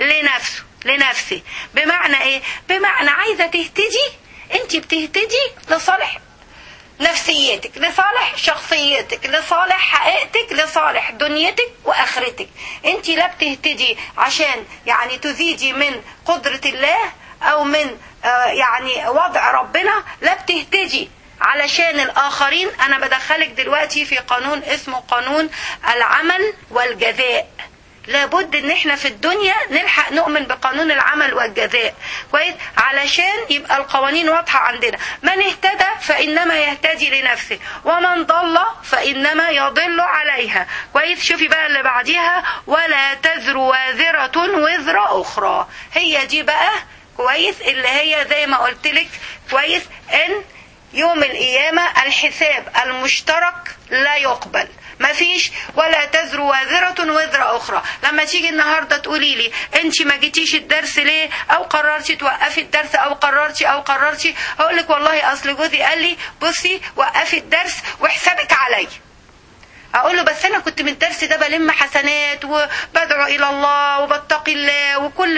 Speaker 1: لنفسه. بمعنى ايه؟ بمعنى عايزة تهتدي، انت بتهتدي لصالح نفسيتك، لصالح شخصيتك، لصالح حقيقتك، لصالح دنيتك واخرتك. انت لا بتهتدي عشان يعني تزيدي من قدرة الله او من يعني وضع ربنا، لا بتهتدي علشان الآخرين. أنا بدخلك دلوقتي في قانون اسمه قانون العمل والجزاء. لابد ان احنا في الدنيا نلحق نؤمن بقانون العمل والجزاء كويس، علشان يبقى القوانين واضحة عندنا. من اهتدى فإنما يهتدي لنفسه، ومن ضل فإنما يضل عليها كويس. شوفي بقى اللي بعديها، ولا تزر وازرة وزر أخرى. هي دي بقى كويس اللي هي زي ما قلت لك كويس، ان يوم القيامة الحساب المشترك لا يقبل. مفيش ولا تزر وازرة وزر أخرى. لما تيجي النهاردة تقولي لي انت ما جيتيش الدرس ليه، او قررتي توقفي الدرس، او قررتي هقول لك والله اصل جوزي قال لي بصي وقفي الدرس وحسابك علي. اقول له بس انا كنت من الدرس ده بلم حسنات وبدعو الى الله وبتقي الله، وكل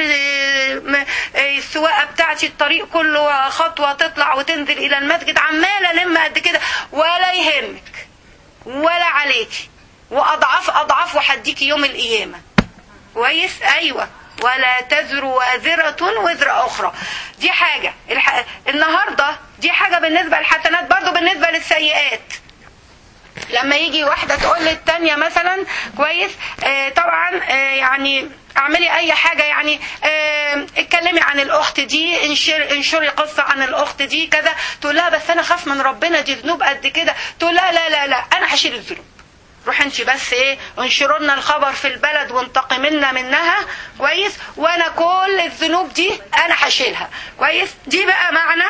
Speaker 1: السواقه بتاعتي الطريق كله خطوه تطلع وتنزل الى المسجد عماله الم قد كده، ولا يهمك ولا عليكي، واضعاف وحديكي يوم القيامه كويس. ايوه، ولا تزر وازرة وزر اخرى. دي حاجه النهارده، دي حاجه بالنسبه للحسنات. برضو بالنسبه للسيئات، لما يجي واحدة تقول للتانية مثلا كويس طبعا يعني اعملي اي حاجة، يعني اتكلمي عن الاخت دي، انشري قصة عن الاخت دي كذا، تقول لها بس انا خاف من ربنا، دي ذنوب قد كده. تقول لها لا لا لا انا هشيل الذنوب، روح انت بس انشروا لنا الخبر في البلد وانتقمنا منها كويس، وانا كل الذنوب دي انا هشيلها كويس. دي بقى معنى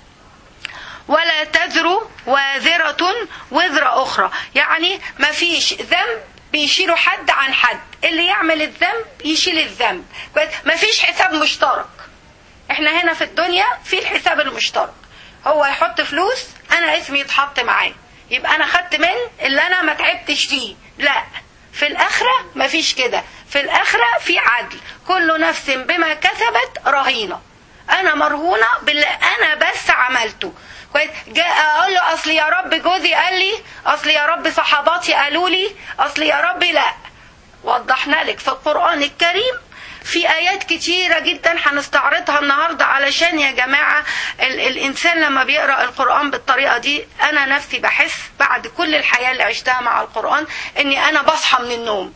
Speaker 1: ولا تزر وازرة وزر أخرى، يعني ما فيش ذنب بيشيلوا حد عن حد، اللي يعمل الذنب يشيل الذنب. ما فيش حساب مشترك. احنا هنا في الدنيا في الحساب المشترك، هو يحط فلوس انا اسمي يتحط معاه، يبقى انا خدت من اللي انا ما تعبتش فيه. لا، في الآخرة ما فيش كده. في الآخرة في عدل، كل نفس بما كسبت رهينة. انا مرهونة باللي انا بس عملته كويس. اقول له اصل يا رب جوزي قال لي، اصل يا رب صحاباتي قالوا لي، اصل يا رب لا. وضحنا لك في القرآن الكريم في آيات كتيرة جدا هنستعرضها النهاردة، علشان يا جماعة الإنسان لما بيقرأ القرآن بالطريقة دي، أنا نفسي بحس بعد كل الحياة اللي عشتها مع القرآن إني أنا بصحى من النوم.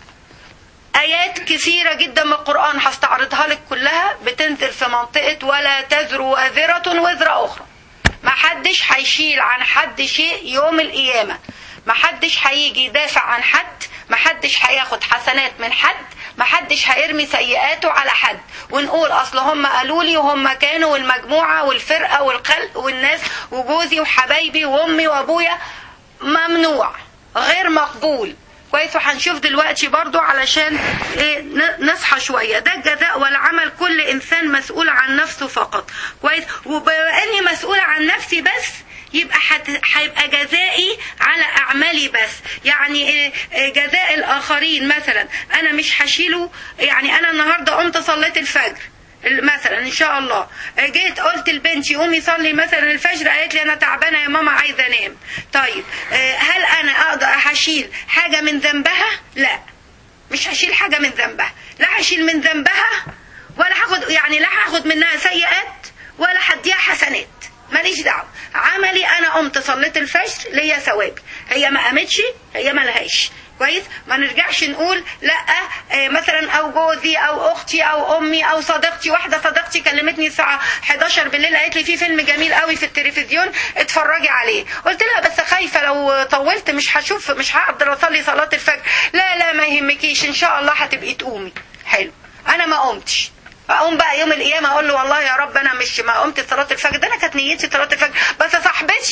Speaker 1: آيات كثيرة جدا من القرآن هستعرضها لك كلها بتنزل في منطقة ولا تزر وازرة وزر أخرى. ما حدش هيشيل عن حد شيء يوم القيامة، ما حدش هيجي يدافع عن حد، ما حدش هياخد حسنات من حد، ما حدش هيرمي سيئاته على حد ونقول اصل هم قالوا لي وهم كانوا والمجموعة والفرقة والخلق والناس وجوزي وحبايبي وامي وابويا. ممنوع، غير مقبول كويس. وهنشوف دلوقتي برضو علشان نصحى شوية. ده الجزاء والعمل، كل انسان مسؤول عن نفسه فقط كويس. وباني مسؤول عن نفسي بس، يبقى هيبقى جزائي على اعمالي بس. يعني جزاء الاخرين مثلا انا مش هشيله. يعني انا النهارده قمت صليت الفجر مثلا ان شاء الله، جيت قلت لبنتي قومي صلي مثلا الفجر، قالت لي انا تعبانه يا ماما عايزه انام. طيب هل انا اقدر هشيل حاجه من ذنبها؟ لا، مش هشيل حاجه من ذنبها. لا هشيل من ذنبها ولا هاخد، يعني لا هاخد منها سيئات ولا هديها حسنات، ماليش دعوه. عملي انا قمت صليت الفجر ليا ثوابي، هي ما قامتش هي ما لهاش كويس. ما نرجعش نقول لا مثلا او جوزي او اختي او امي او صديقتي. واحده صديقتي كلمتني الساعه 11 بالليل قالت لي في فيلم جميل قوي في التلفزيون اتفرجي عليه. قلت لها بس خايفه لو طولت مش هقدر اصلي صلاه الفجر. لا لا ما يهمكيش ان شاء الله هتبقي تقومي. حلو، انا ما قمتش، اقوم بقى يوم القيامه اقول له والله يا رب انا مش ما قمت صلاه الفجر، ده انا كانت نيتي صلاه الفجر، بس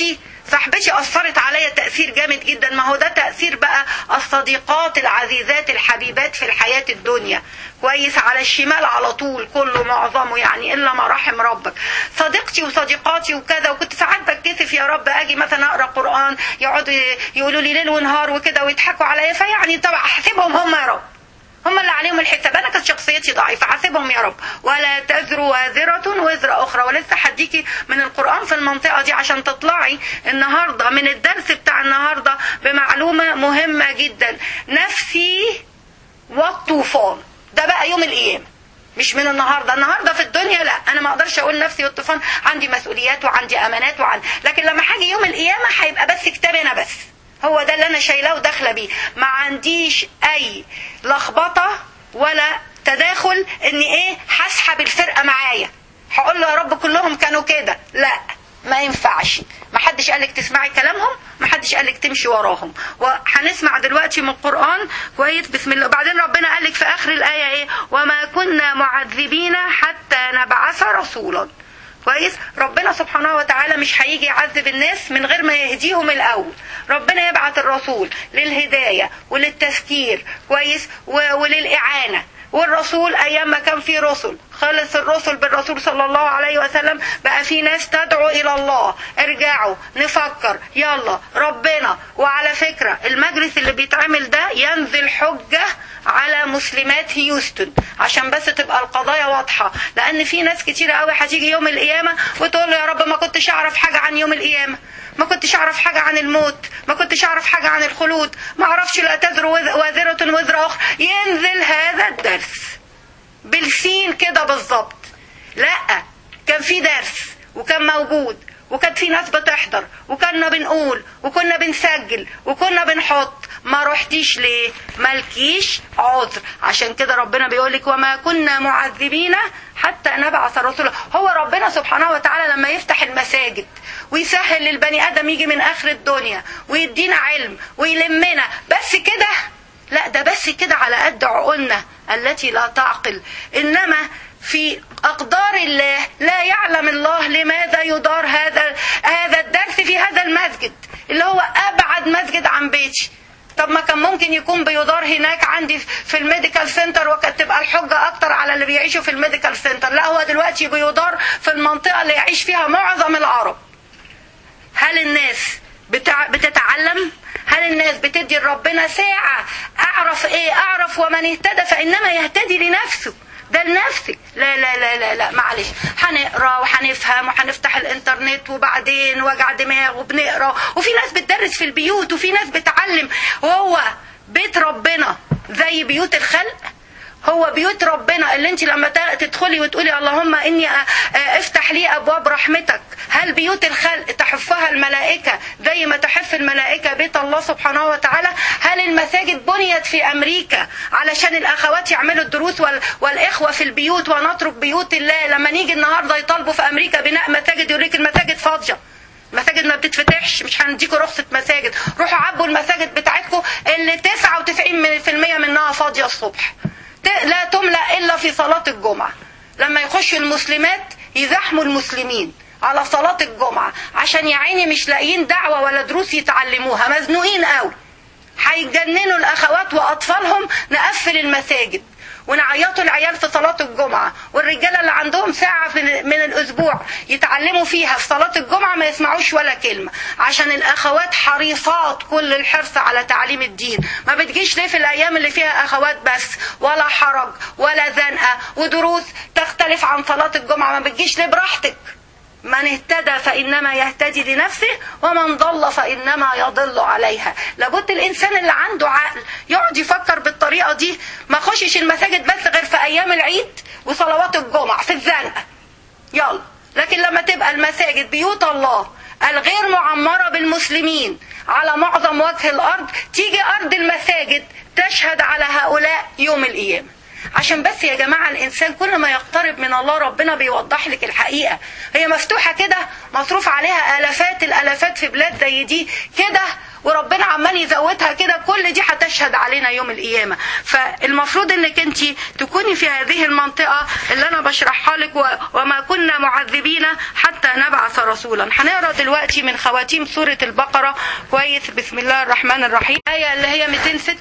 Speaker 1: صاحبتي أثرت عليا تأثير جامد جدا. ما هو ده تأثير بقى الصديقات العزيزات الحبيبات في الحياة الدنيا. كويس، على الشمال على طول كله معظمه يعني إلا ما رحم ربك. صديقتي وصديقاتي وكذا، وكنت ساعات بتكسف يا رب أجي مثلا أقرأ قرآن يقعدوا يقولوا لي ليل ونهار وكده ويضحكوا عليا، فيعني طبعا أحسبهم هم يا رب، هم اللي عليهم الحساب. انا كانت شخصيتي ضعيفه، حاسبهم يا رب. ولا تزر وازره وزر اخرى. ولسه هديكي من القران في المنطقه دي عشان تطلعي النهارده من الدرس بتاع النهارده بمعلومه مهمه جدا. نفسي والطوفان ده بقى يوم القيامه، مش من النهارده في الدنيا لا. انا ما اقدرش اقول نفسي والطوفان، عندي مسؤوليات وعندي امانات لكن لما هاجي يوم القيامه هيبقى بس كتابي انا بس، هو ده اللي انا شايلاه وداخله بيه. ما عنديش اي لخبطه ولا تداخل اني ايه هسحب الفرقه معايا هقول له يا رب كلهم كانوا كده، لا ما ينفعش. ما حدش قالك تسمعي كلامهم، ما حدش قالك تمشي وراهم. وهنسمع دلوقتي من القرآن كويس بسم الله. وبعدين ربنا قالك في اخر الايه ايه؟ وما كنا معذبين حتى نبعث رسولا. كويس، ربنا سبحانه وتعالى مش هيجي يعذب الناس من غير ما يهديهم الاول. ربنا يبعث الرسول للهدايه وللتذكير كويس وللاعانه. والرسول ايام ما كان في رسل خلص الرسل بالرسول صلى الله عليه وسلم، بقى في ناس تدعو الى الله ارجعوا نفكر يلا ربنا. وعلى فكرة المجلس اللي بيتعمل ده ينزل حجة على مسلمات هيوستن عشان بس تبقى القضايا واضحة، لان في ناس كتير قوي هتيجي يوم القيامة وتقول له يا رب ما كنتش اعرف حاجة عن يوم القيامة، ما كنتش اعرف حاجة عن الموت، ما كنتش اعرف حاجة عن الخلود، ما اعرفش لا تزر وازرة وزر اخرى. ينزل هذا الدرس بالسين كده بالظبط. لا، كان في درس وكان موجود وكانت في ناس بتحضر وكنا بنقول وكنا بنسجل وكنا بنحط. ما رحتيش ليه؟ مالكيش عذر. عشان كده ربنا بيقولك وما كنا معذبين حتى نبعث رسولا. هو ربنا سبحانه وتعالى لما يفتح المساجد ويسهل للبني آدم يجي من آخر الدنيا ويدينا علم ويلمنا بس كده؟ لا، ده بس كده على قد عقولنا التي لا تعقل. إنما في أقدار الله لا يعلم الله لماذا يدار هذا الدرس في هذا المسجد اللي هو أبعد مسجد عن بيتي. طب ما كان ممكن يكون بيدار هناك عندي في الميديكال سنتر وكانت تبقى الحجة أكتر على اللي بيعيشوا في الميديكال سنتر. لا، هو دلوقتي بيدار في المنطقة اللي يعيش فيها معظم العرب. هل الناس بتتعلم؟ هل الناس بتدي لربنا ساعة أعرف إيه؟ أعرف ومن اهتدى فإنما يهتدي لنفسه. ده لنفسك. لا لا لا لا لا معلش، هنقرا وهنفهم وهنفتح الانترنت وبعدين وجع دماغ وبنقرا. وفي ناس بتدرس في البيوت وفي ناس بتعلم. وهو بيت ربنا زي بيوت الخلق؟ هو بيوت ربنا اللي انت لما تدخلي وتقولي اللهم اني افتح لي ابواب رحمتك، هل بيوت الخلق تحفها الملائكة زي ما تحف الملائكة بيت الله سبحانه وتعالى؟ هل المساجد بنيت في امريكا علشان الاخوات يعملوا الدروس والاخوة في البيوت ونترك بيوت الله؟ لما نيجي النهاردة يطالبوا في امريكا بناء مساجد يوريك المساجد فاضية، المساجد ما بتتفتحش، مش هنديكوا رخصة مساجد. روحوا عبوا المساجد بتاعتكم اللي 99% منها فاضية الصبح، لا تملأ إلا في صلاة الجمعة. لما يخشوا المسلمات يزحموا المسلمين على صلاة الجمعة عشان يعيني مش لاقيين دعوة ولا دروس يتعلموها، مزنوقين قوي، هيتجننوا الأخوات وأطفالهم. نقفل المساجد ونعيطوا العيال في صلاة الجمعة، والرجالة اللي عندهم ساعة من الأسبوع يتعلموا فيها في صلاة الجمعة ما يسمعوش ولا كلمة، عشان الأخوات حريصات كل الحرص على تعليم الدين. ما بتجيش ليه في الأيام اللي فيها أخوات بس؟ ولا حرج ولا زنقة ودروس تختلف عن صلاة الجمعة. ما بتجيش ليه؟ براحتك. من اهتدى فإنما يهتدي لنفسه ومن ضل فإنما يضل عليها. لابد الإنسان اللي عنده عقل يقعد يفكر بالطريقة دي. ما خشش المساجد بس غير في أيام العيد وصلوات الجمعة في الزنقة يلا. لكن لما تبقى المساجد بيوت الله الغير معمرة بالمسلمين على معظم وجه الأرض، تيجي أرض المساجد تشهد على هؤلاء يوم القيامة. عشان بس يا جماعة الإنسان كل ما يقترب من الله ربنا بيوضح لك الحقيقة. هي مفتوحة كده مصروف عليها آلافات الآلافات في بلاد زي دي كده، وربنا عمال يزودها كده، كل دي هتشهد علينا يوم القيامة. فالمفروض انك انت تكوني في هذه المنطقة اللي انا بشرحها لك، وما كنا معذبين حتى نبعث رسولا. هنقرا دلوقتي من خواتيم سورة البقرة. كويس. بسم الله الرحمن الرحيم. الآية اللي هي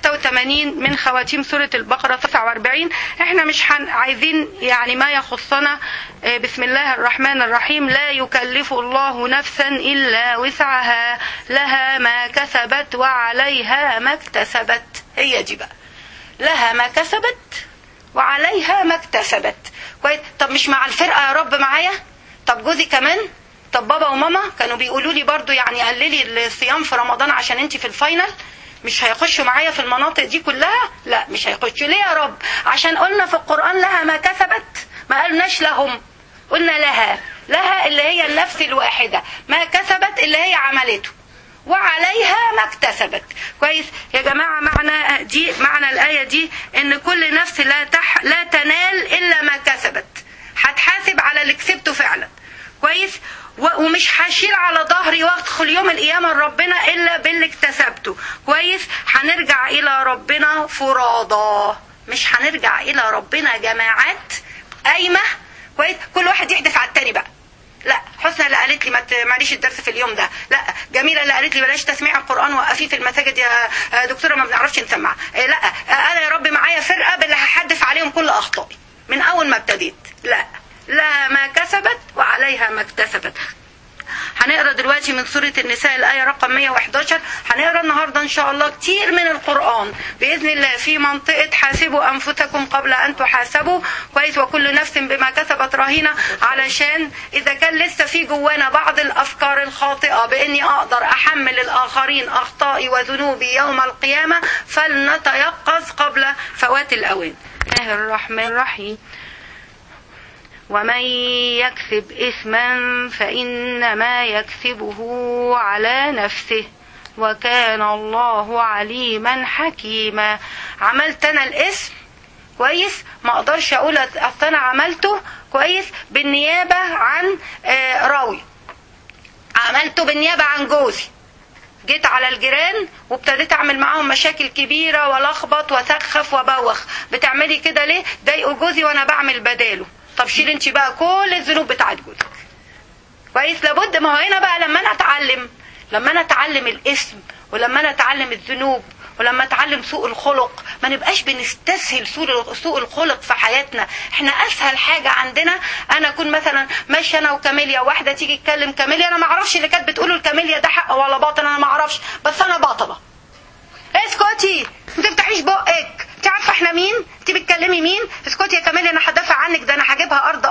Speaker 1: 286 من خواتيم سورة البقرة 49. احنا مش عايزين يعني ما يخصنا. بسم الله الرحمن الرحيم. لا يكلف الله نفسا إلا وسعها، لها ما كسبت وعليها ما اكتسبت. هي دي بقى، لها ما كسبت وعليها ما اكتسبت. كويس. طب مش مع الفرقة يا رب معايا؟ طب جوزي كمان؟ طب بابا وماما كانوا بيقولوا لي برضو يعني قللي الصيام في رمضان عشان انت في الفاينل، مش هيخشوا معايا في المناطق دي كلها؟ لا مش هيخشوا. ليه يا رب؟ عشان قلنا في القرآن لها ما كسبت، ما قلناش لهم، قلنا لها. لها اللي هي النفس الواحدة، ما كسبت اللي هي عملته، وعليها ما اكتسبت. كويس يا جماعة. معنى الآية دي ان كل نفس لا تنال الا ما كسبت، هتحاسب على اللي كسبته فعلا. كويس. ومش هشيل على ظهري وادخل يوم القيامة ربنا الا باللي اكتسبته. كويس. هنرجع الى ربنا فرادى، مش هنرجع الى ربنا جماعات قايمة. كويس. كل واحد يحدث على التاني بقى. لا حسنى اللي قالت لي معليش الدرس في اليوم ده، لا جميله اللي قالت لي بلاش تسميع القران، وقفيه في المساجد يا دكتوره ما بنعرفش نسمع. لا انا يا رب معايا فرقه باللي هحدث عليهم كل اخطائي من اول ما ابتديت. لا، لها ما كسبت وعليها ما اكتسبت. هنقرا دلوقتي من سورة النساء الآية رقم 111. هنقرا النهارده إن شاء الله كتير من القرآن بإذن الله في منطقة حاسبوا أنفسكم قبل أن تحاسبوا. كويس. وكل نفس بما كسبت رهينة، علشان إذا كان لسه في جوانا بعض الأفكار الخاطئة بإني أقدر أحمل الآخرين أخطائي وذنوبي يوم القيامة، فلنتيقظ قبل فوات الأوان. بسم الله الرحمن الرحيم. ومن يكسب إثما فإنما يكسبه على نفسه وكان الله عليما حكيما. عملت أنا الاسم كويس، ما أقدرش أقول أصل أنا عملته كويس بالنيابة عن راوي، عملته بالنيابة عن جوزي، جيت على الجيران وابتديت اعمل معاهم مشاكل كبيرة ولخبط وسخف وبوخ. بتعملي كده ليه؟ ضايقوا جوزي وانا بعمل بداله. طب شيل انت بقى كل الذنوب بتاعت جوزك. كويس. لابد ما هو هنا بقى لما انا اتعلم الاسم، ولما انا اتعلم الذنوب، ولما اتعلم سوء الخلق، ما نبقاش بنستسهل سوء الخلق في حياتنا. احنا اسهل حاجة عندنا انا اكون مثلا ماشيه انا وكاميليا، واحدة تيجي تكلم كاميليا، انا ما اعرفش اللي كانت بتقوله الكاميليا ده حق ولا باطل، انا ما اعرفش، بس انا باطله. اسكتي ما تفتحيش بقك، انت عارفه احنا مين؟ انت بتكلمي مين؟ اسكتي يا كاميليا انا هدافع عنك، ده انا هجيبها ارض.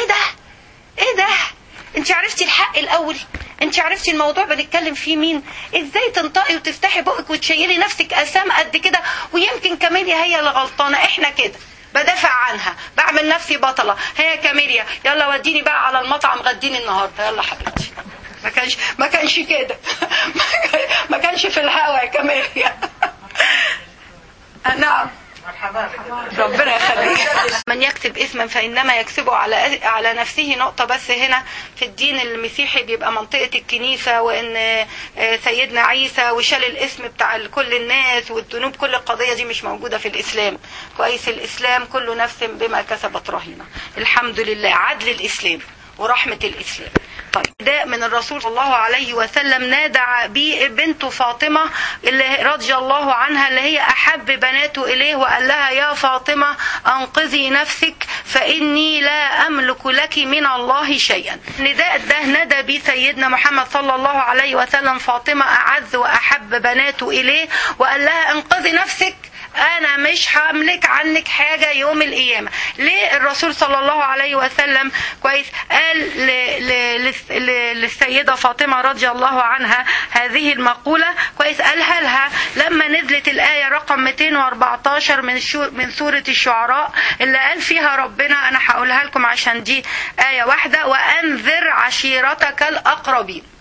Speaker 1: ايه ده؟ انت عرفتي الحق الاول؟ انت عرفتي الموضوع بنتكلم فيه مين؟ ازاي تنطقي وتفتحي بقك وتشيلي نفسك اسام قد كده؟ ويمكن كاميليا هي اللي غلطانه، احنا كده بدافع عنها، بعمل نفسي بطله. هي كاميليا يلا وديني بقى على المطعم غديني النهارده، يلا حبيبتي. ما كانش كده. ما كانش في الهوا يا كاميليا. نعم ربنا يخليك. من يكسب اسما فانما يكسبه على نفسه. نقطه بس هنا في الدين المسيحي بيبقى منطقه الكنيسه، وان سيدنا عيسى وشال الاسم بتاع كل الناس والذنوب، كل القضيه دي مش موجوده في الاسلام. كويس. الاسلام كل نفس بما كسبت رهينه. الحمد لله عدل الاسلام ورحمه الاسلام. طيب ده من الرسول صلى الله عليه وسلم نادى بيه بنت فاطمة اللي رضي الله عنها، اللي هي أحب بناته إليه، وقال لها يا فاطمة أنقذي نفسك فإني لا أملك لك من الله شيئا. نداء ده ندى بيه سيدنا محمد صلى الله عليه وسلم فاطمة أعز وأحب بناته إليه، وقال لها انقذي نفسك، انا مش هملك عنك حاجة يوم القيامة. ليه الرسول صلى الله عليه وسلم كويس قال للسيدة فاطمة رضي الله عنها هذه المقولة؟ كويس قالها لها لما نزلت الآية رقم 214 من سورة الشعراء، اللي قال فيها ربنا، انا هقولها لكم عشان دي آية واحدة، وأنذر عشيرتك الأقربين.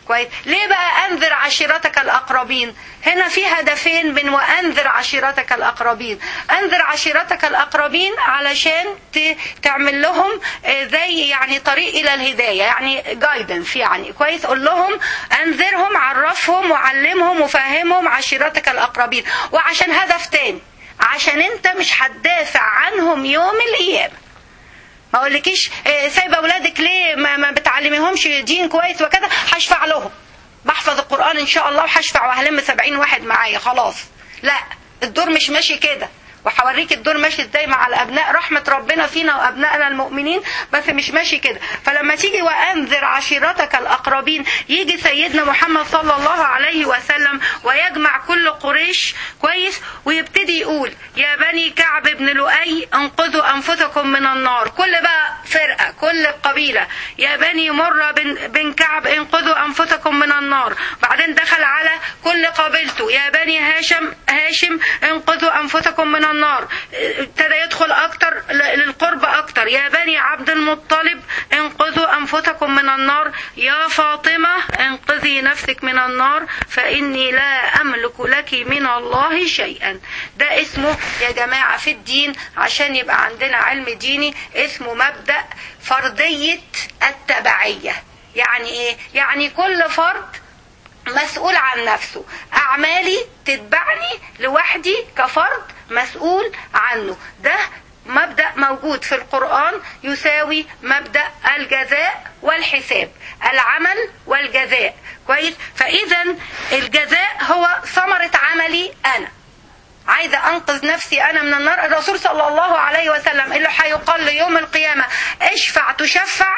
Speaker 1: كويس. ليه بقى انذر عشيرتك الاقربين؟ هنا في هدفين من وانذر عشيرتك الاقربين. انذر عشيرتك الاقربين علشان تعمل لهم زي يعني طريق الى الهدايه، يعني جايدنس، يعني كويس. قول لهم، انذرهم، عرفهم وعلمهم وفهمهم عشيرتك الاقربين. وعشان هدف تاني، عشان انت مش هتدافع عنهم يوم القيامه. ما اقولكيش سايبه اولادك ليه ما بتعلميهمش دين كويس وكذا، هشفع لهم، بحفظ القرآن ان شاء الله وهشفع وهلم 70 واحد معايا خلاص. لا، الدور مش ماشي كده، وحوريك الدور ماشي ازاي مع الابناء، رحمة ربنا فينا وابنائنا المؤمنين، بس مش ماشي كده. فلما تيجي وانذر عشيرتك الاقربين، يجي سيدنا محمد صلى الله عليه وسلم ويجمع كل قريش كويس، ويبتدي يقول: يا بني كعب بن لؤي انقذوا انفسكم من النار. كل بقى فرقة، كل قبيلة: يا بني مرة بن كعب انقذوا انفسكم من النار. بعدين دخل على كل قبيلته: يا بني هاشم انقذوا انفسكم من النار. ابتدى يدخل اكتر للقرب اكتر: يا بني عبد المطلب انقذوا انفسكم من النار. يا فاطمة انقذي نفسك من النار فاني لا املك لك من الله شيئا. ده اسمه يا جماعة في الدين، عشان يبقى عندنا علم ديني، اسمه مبدأ فرضية التبعية. يعني ايه؟ يعني كل فرد مسؤول عن نفسه، اعمالي تتبعني لوحدي كفرد مسؤول عنه. ده مبدأ موجود في القرآن، يساوي مبدأ الجزاء والحساب، العمل والجزاء. كويس. فاذا الجزاء هو ثمرة عملي انا، عايزة انقذ نفسي انا من النار. الرسول صلى الله عليه وسلم اللي هيقال يوم القيامة: اشفع تشفع،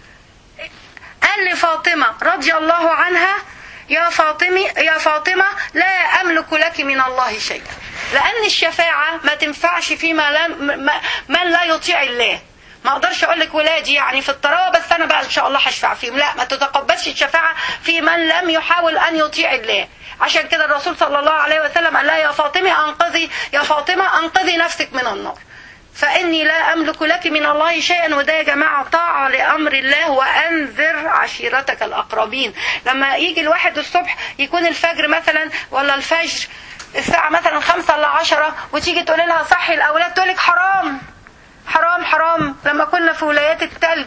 Speaker 1: قال لفاطمة رضي الله عنها: يا فاطمة لا أملك لك من الله شيئا. لأن الشفاعة ما تنفعش فيما من لا يطيع الله. ما اقدرش اقول لك ولادي يعني في الطراوه بس انا بقى ان شاء الله هشفع فيهم، لا، ما تتقبلش الشفاعه في من لم يحاول ان يطيع الله. عشان كده الرسول صلى الله عليه وسلم قال لها: يا فاطمه انقذي نفسك من النار فاني لا املك لك من الله شيئا. وده يا جماعه طاعه لامر الله. وانذر عشيرتك الاقربين. لما يجي الواحد الصبح يكون الفجر مثلا، ولا الفجر الساعه مثلا 5 إلا 10، وتيجي تقول لها صحي الاولاد، تقول لك حرام حرام حرام. لما كنا في ولايات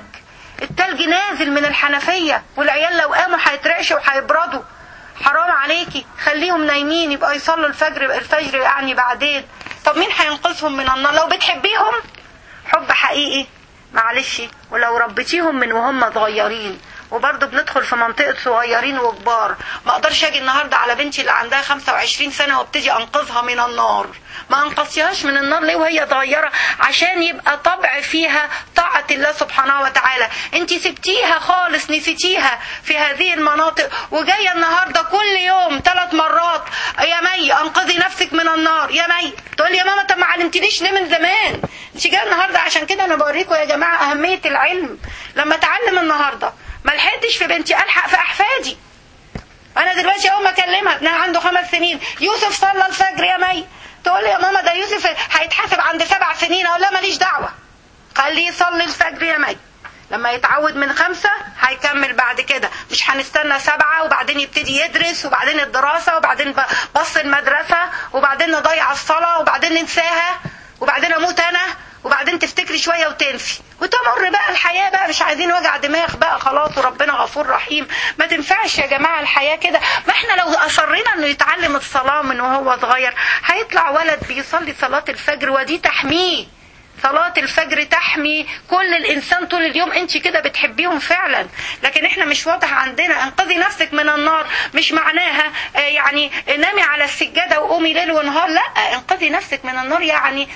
Speaker 1: التلج نازل من الحنفيه، والعيال لو قاموا هيترعشوا وهيبردوا. حرام عليكي، خليهم نايمين يبقى يصلوا الفجر يعني بعدين. طب مين هينقذهم من النار؟ لو بتحبيهم حب حقيقي معلش، ولو ربيتيهم من وهم صغيرين. وبرضه بندخل في منطقة صغيرين وكبار. ما اقدرش اجي النهاردة على بنتي اللي عندها 25 سنة وابتدي انقذها من النار. ما انقذتيهاش من النار ليه وهي صغيرة؟ عشان يبقى طبع فيها طاعة الله سبحانه وتعالى. انت سبتيها خالص، نسيتيها في هذه المناطق، وجاية النهاردة كل يوم 3 مرات: يا مي انقذي نفسك من النار، يا مي. تقول لي: يا ماما طب ما علمتنيش ليه من زمان؟ انت جايه النهاردة. عشان كده انا بوريكم يا جماعة اهمية العلم. لما اتعلم النهاردة ما لحقتش في بنتي، الحق في احفادي. انا دلوقتي اول ما اكلمها ابنها عنده 5 سنين: يوسف صلى الفجر يا مي. تقول لي: يا ماما ده يوسف هيتحاسب عند 7 سنين. اقول لها: ماليش دعوه، خليه يصلي الفجر يا مي. لما يتعود من 5 هيكمل بعد كده. مش هنستنى 7 وبعدين يبتدي يدرس، وبعدين الدراسه، وبعدين بص المدرسه، وبعدين نضيع الصلاه، وبعدين ننساها، وبعدين اموت انا، وبعدين تفتكري شويه وتنسي، وتمر بقى الحياه بقى. مش عايزين وجع دماغ بقى خلاص، وربنا غفور رحيم. ما تنفعش يا جماعه الحياه كده. ما احنا لو اصرينا انه يتعلم الصلاه من وهو صغير، هيطلع ولد بيصلي صلاه الفجر، ودي تحميه. صلاة الفجر تحمي كل الإنسان طول اليوم. انت كده بتحبيهم فعلا. لكن احنا مش واضح عندنا. انقذي نفسك من النار مش معناها يعني نامي على السجادة وقومي ليل ونهار. لا، انقذي نفسك من النار يعني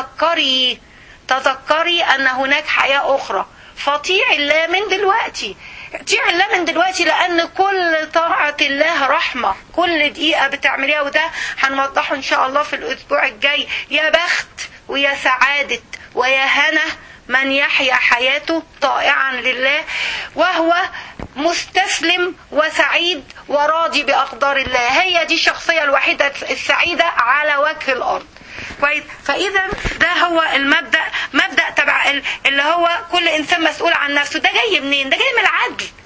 Speaker 1: تذكري أن هناك حياة أخرى. فطيع الله من دلوقتي. طيع الله من دلوقتي، لأن كل طاعة الله رحمة. كل دقيقة بتعمليها، وده هنوضحه إن شاء الله في الأسبوع الجاي. يا بخت ويا سعادة ويا هنا من يحيا حياته طائعا لله وهو مستسلم وسعيد وراضي بأقدار الله. هي دي الشخصية الوحيدة السعيدة على وجه الأرض. كويس. فإذا ده هو المبدأ، مبدأ تبع اللي هو كل إنسان مسؤول عن نفسه. ده جاي منين؟ ده جاي من العدل.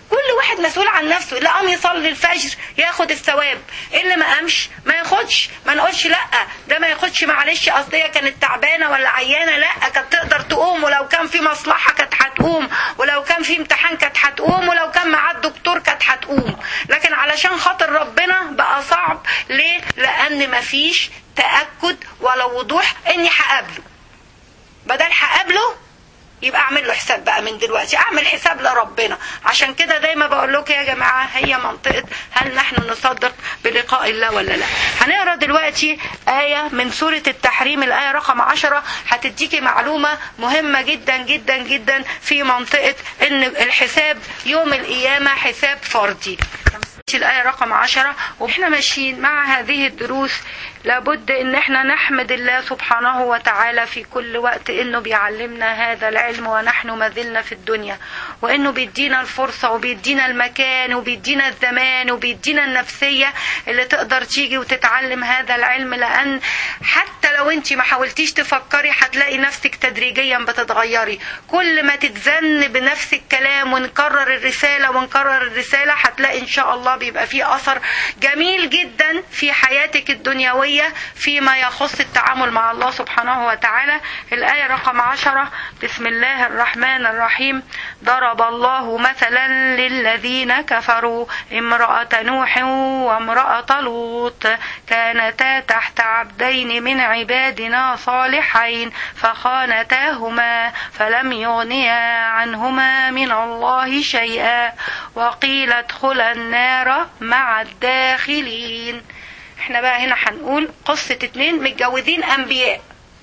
Speaker 1: كل واحد مسؤول عن نفسه. اللي قام يصلي الفجر ياخد الثواب، اللي ما قامش ما ياخدش. ما نقولش لا ده ما ياخدش معلش اصل هي كانت تعبانه ولا عيانه، لا كانت تقدر تقوم، ولو كان في مصلحه كانت هتقوم، ولو كان في امتحان كانت هتقوم، ولو كان معاه الدكتور كانت هتقوم. لكن علشان خاطر ربنا بقى صعب. ليه؟ لان مفيش تاكد ولا وضوح اني هقابله. بدل هقابله يبقى اعمل له حساب بقى من دلوقتي، اعمل حساب لربنا. عشان كده دايما بقول لكم يا جماعه هي منطقه هل نحن نصدق بلقاء الله ولا لا. هنقرا دلوقتي ايه من سوره التحريم، الايه رقم 10 هتديكي معلومه مهمه جدا جدا جدا في منطقه ان الحساب يوم القيامه حساب فردي. الآية رقم 10. وإحنا ماشيين مع هذه الدروس لابد إن إحنا نحمد الله سبحانه وتعالى في كل وقت إنه بيعلمنا هذا العلم ونحن ما زلنا في الدنيا، وإنه بيدينا الفرصة وبيدينا المكان وبيدينا الزمان وبيدينا النفسية اللي تقدر تيجي وتتعلم هذا العلم. لأن حتى لو أنت ما حاولتيش تفكري هتلاقي نفسك تدريجيا بتتغيري. كل ما تتزن بنفس الكلام ونكرر الرسالة ونكرر الرسالة هتلاقي إن شاء الله بيبقى فيه أثر جميل جدا في حياتك الدنيوية فيما يخص التعامل مع الله سبحانه وتعالى. الآية رقم 10. بسم الله الرحمن الرحيم. ضرب الله مثلا للذين كفروا امرأة نوح وامرأة لوط كانتا تحت عبدين من عبادنا صالحين فخانتاهما فلم يغنيا عنهما من الله شيئا وقيل ادخلا النار مع الداخلين. احنا بقى هنا هنقول قصة 2 متجوزين انبياء،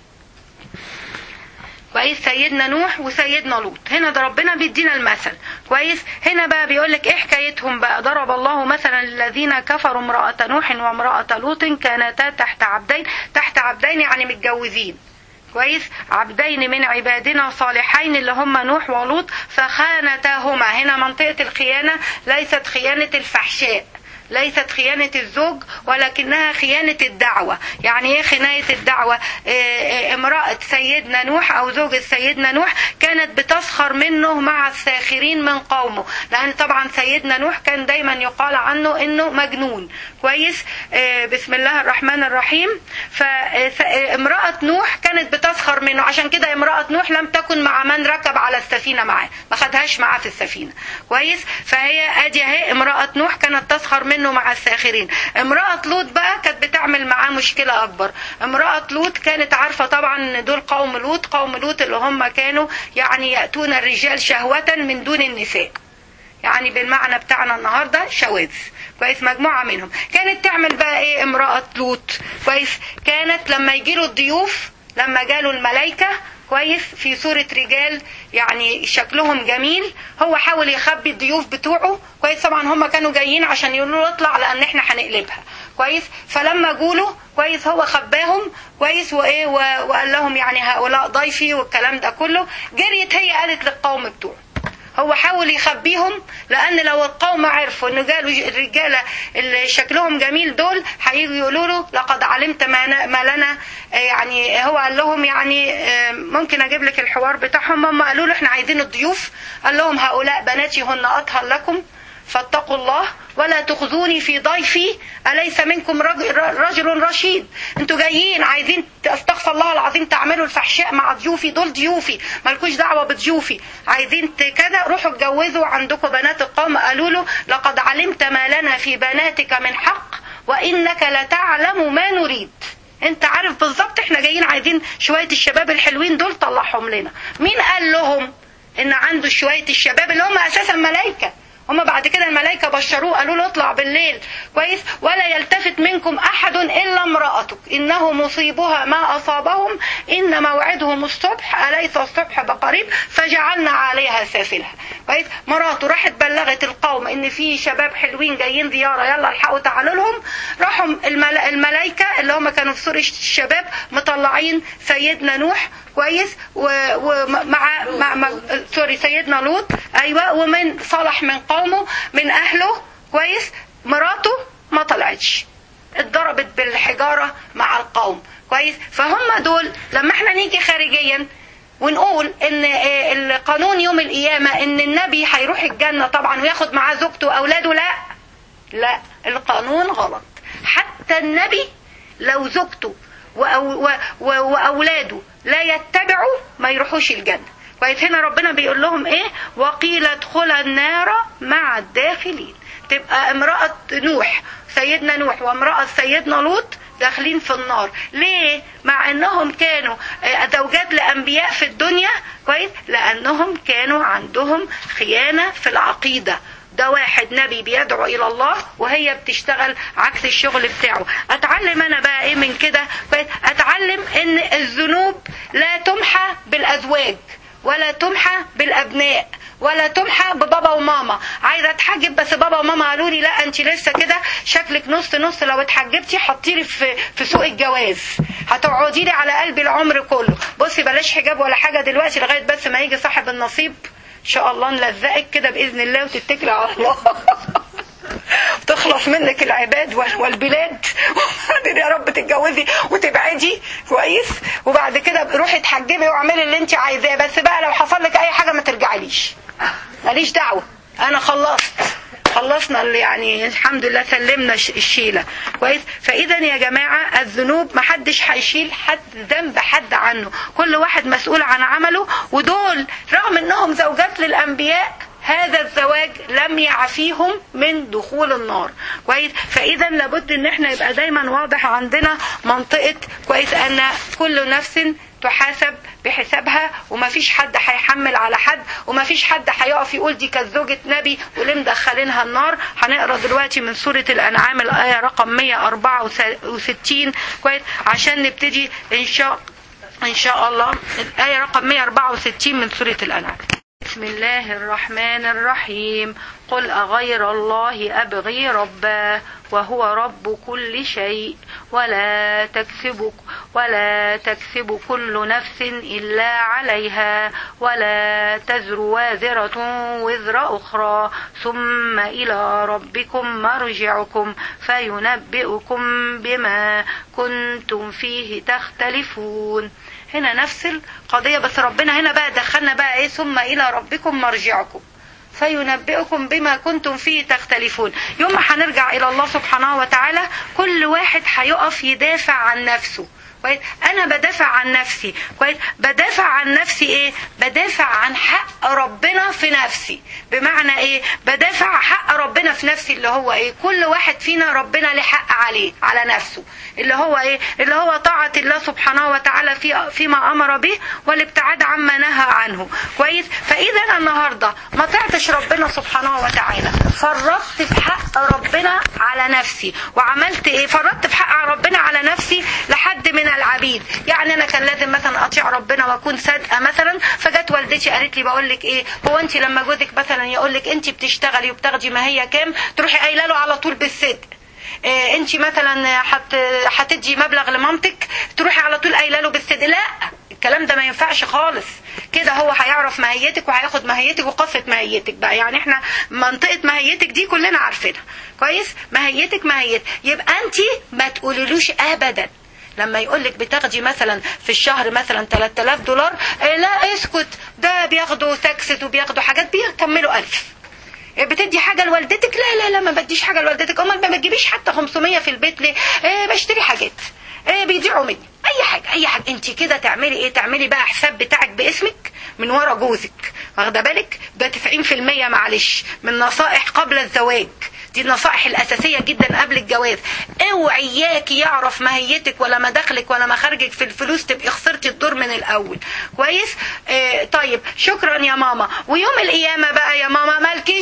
Speaker 1: كويس، سيدنا نوح وسيدنا لوط. هنا ده ربنا بيدينا المثل، كويس. هنا بقى بيقولك ايه حكايتهم بقى. ضرب الله مثلا للذين كفروا امرأة نوح وامرأة لوط كانتا تحت عبدين. تحت عبدين يعني متجوزين، كويس، عبدين من عبادنا صالحين اللي هم نوح ولوط فخانتاهما. هنا منطقة الخيانة ليست خيانة الفحشاء، ليست خيانة الزوج، ولكنها خيانة الدعوة. يعني ايه خيانة الدعوة؟ امرأة سيدنا نوح او زوجة سيدنا نوح كانت بتسخر منه مع الساخرين من قومه، لان طبعا سيدنا نوح كان دايما يقال عنه انه مجنون، كويس. بسم الله الرحمن الرحيم. فامرأة نوح كانت بتسخر منه، عشان كده امرأة نوح لم تكن مع من ركب على السفينة معاه، ما خدهاش معاه في السفينة، كويس. فهي ادي اهي امرأة نوح كانت تسخر منه مع الساخرين. امرأة لوط بقى كانت بتعمل معاه مشكلة اكبر. امرأة لوط كانت عارفة طبعا ان دول قوم لوط، قوم لوط اللي هم كانوا يعني يأتون الرجال شهوة من دون النساء، يعني بالمعنى بتاعنا النهاردة شواذ، كويس. مجموعة منهم كانت تعمل بقى ايه امرأة لوط، كويس. كانت لما يجيلوا الضيوف، لما جالوا الملائكة، كويس، في صورة رجال يعني شكلهم جميل، هو حاول يخبي الضيوف بتوعه، كويس. طبعا هم كانوا جايين عشان يقولوا له اطلع لان احنا هنقلبها، كويس. فلما جوله، كويس، هو خباهم، كويس، وايه وقال لهم يعني هؤلاء ضيفي والكلام ده كله. جريت هي قالت للقوم بتوعه، هو حاول يخبيهم لان لو القوم عرفوا ان جالوا الرجاله اللي شكلهم جميل دول هييجوا يقولوا له لقد علمت ما لنا. يعني هو قال لهم يعني ممكن اجيب لك الحوار بتاعهم. هم قالوا له احنا عايزين الضيوف، قال لهم هؤلاء بناتي هن اطهر لكم فاتقوا الله ولا تخذوني في ضيفي أليس منكم رجل رشيد. انتوا جايين عايزين استغفر الله العظيم تعملوا الفحشاء مع ضيوفي، دول ضيوفي مالكوش دعوة بضيوفي، عايزين كده روحوا اتجوزوا عندكم بنات القوم. قالوا له لقد علمت ما لنا في بناتك من حق وإنك لتعلم ما نريد. انت عارف بالظبط احنا جايين عايزين شوية الشباب الحلوين دول طلعهم لنا. مين قال لهم ان عنده شوية الشباب اللي هم اساسا ملايكة؟ هم بعد كده الملائكة بشروه قالوا له اطلع بالليل، كويس، ولا يلتفت منكم احد الا امرأتك انه مصيبها ما اصابهم ان موعدهم الصبح اليس الصبح بقريب فجعلنا عليها سافلها، كويس. مراته راحت بلغت القوم ان في شباب حلوين جايين زيارة يلا الحقوا تعالوا لهم. راحوا الملائكة اللي هم كانوا في سور الشباب مطلعين سيدنا نوح، كويس، ومع سيدنا لوط، ايوه، ومن صالح من قومه من اهله، كويس. مراته ما طلعتش، اتضربت بالحجارة مع القوم، كويس. فهم دول لما احنا نيجي خارجيا ونقول ان القانون يوم القيامة ان النبي هيروح الجنة طبعا وياخد معاه زوجته واولاده، لا القانون غلط. حتى النبي لو زوجته واولاده لا يتبعوا ما يروحوش الجنة. كويس؟ هنا ربنا بيقول لهم ايه؟ وقيل ادخلا النار مع الداخلين. تبقى امرأة نوح سيدنا نوح وامرأة سيدنا لوط داخلين في النار. ليه؟ مع انهم كانوا زوجات لانبياء في الدنيا. كويس؟ لانهم كانوا عندهم خيانة في العقيدة. ده واحد نبي بيدعو الى الله وهي بتشتغل عكس الشغل بتاعه. اتعلم انا بقى ايه من كده؟ اتعلم ان الذنوب لا تمحى بالازواج ولا تمحى بالابناء ولا تمحى ببابا وماما. عايزه اتحجب بس بابا وماما قالوا لي لا انت لسه كده شكلك نص نص، لو اتحجبتي حطيلي في سوق الجواز، هتقعدي لي على قلبي العمر كله. بصي بلاش حجاب ولا حاجه دلوقتي لغايه بس ما يجي صاحب النصيب ان شاء الله نلزقك كده باذن الله وتتكلي على الله تخلص منك العباد والبلاد وبعدين يا رب تتجوزي وتبعدي. كويس؟ وبعد كده روحي اتحجبي واعملي اللي انت عايزاه، بس بقى لو حصل لك اي حاجه ما ترجعليش، ماليش دعوه، انا خلصنا اللي يعني الحمد لله سلمنا الشيله. كويس؟ فاذا يا جماعه الذنوب محدش هيشيل ذنب حد عنه، كل واحد مسؤول عن عمله. ودول رغم انهم زوجات للانبياء هذا الزواج لم يعفيهم من دخول النار. كويس؟ فاذا لابد ان احنا يبقى دايما واضح عندنا منطقه كويس ان كل نفس تحاسب بحسابها، ومفيش حد هيحمل على حد، ومفيش حد هيقف يقول دي كانت زوجة نبي وليه مدخلينها النار. هنقرا دلوقتي من سورة الأنعام الآية رقم 164. كويس؟ عشان نبتدي إن شاء الله الآية رقم 164 من سورة الأنعام. بسم الله الرحمن الرحيم. قل أغير الله أبغي ربا وهو رب كل شيء ولا تكسب كل نفس إلا عليها ولا تزر وازرة وزر أخرى ثم إلى ربكم مرجعكم فينبئكم بما كنتم فيه تختلفون. هنا نفس القضية بس ربنا هنا بقى دخلنا بقى ايه؟ ثم إلى ربكم مرجعكم فينبئكم بما كنتم فيه تختلفون. يوم ما هنرجع إلى الله سبحانه وتعالى كل واحد هيقف يدافع عن نفسه. كويس؟ انا بدافع عن نفسي. كويس؟ بدافع عن نفسي ايه؟ بدافع عن حق ربنا في نفسي. بمعنى ايه؟ بدافع حق ربنا في نفسي اللي هو ايه؟ كل واحد فينا ربنا له حق عليه على نفسه، اللي هو ايه؟ اللي هو طاعة الله سبحانه وتعالى فيما امر به والابتعاد عما نهى عنه. كويس؟ فاذا النهارده ما طعتش ربنا سبحانه وتعالى، فرطت في حق ربنا على نفسي وعملت ايه؟ فرطت في حق ربنا على نفسي لحد من العبيد. يعني انا كان لازم مثلا اطيع ربنا واكون صادقه مثلا، فجت والدتي قالت لي بقول لك ايه، هو انت لما جوزك مثلا يقول لك انت بتشتغلي وبتاخدي ما هي كام تروحي قايله له على طول بالصدق؟ انت مثلا هتدي مبلغ لمامتك تروحي على طول قايله له بالصدق؟ لا، الكلام ده ما ينفعش خالص. كده هو هيعرف ماهيتك وهياخد ماهيتك وقصة ماهيتك بقى. يعني احنا منطقة ماهيتك دي كلنا عارفينها. كويس؟ ماهيتك يبقى انت ما تقوليلوش ابدا لما يقولك بتاخدي مثلا في الشهر مثلا $3000 لا اسكت، ده بياخدوا تاكسد وبياخدوا حاجات بيكملوا 1000. بتدي حاجة لوالدتك؟ لا ما بديش حاجة لوالدتك. امال ما بتجيبيش حتى 500 في البيت ليه؟ بشتري حاجات بيضيعوا مني. اي حاجة انت كده تعملي ايه؟ تعملي بقى حساب بتاعك باسمك من ورا جوزك. واخده بالك؟ ده 90% معلش من نصائح قبل الزواج. دي النصائح الأساسية جدا قبل الجواز. اوعي اياكي يعرف ماهيتك ولا مداخلك ولا مخارجك في الفلوس تبقي خسرتي الدور من الأول. كويس؟ طيب شكرا يا ماما. ويوم القيامة بقى يا ماما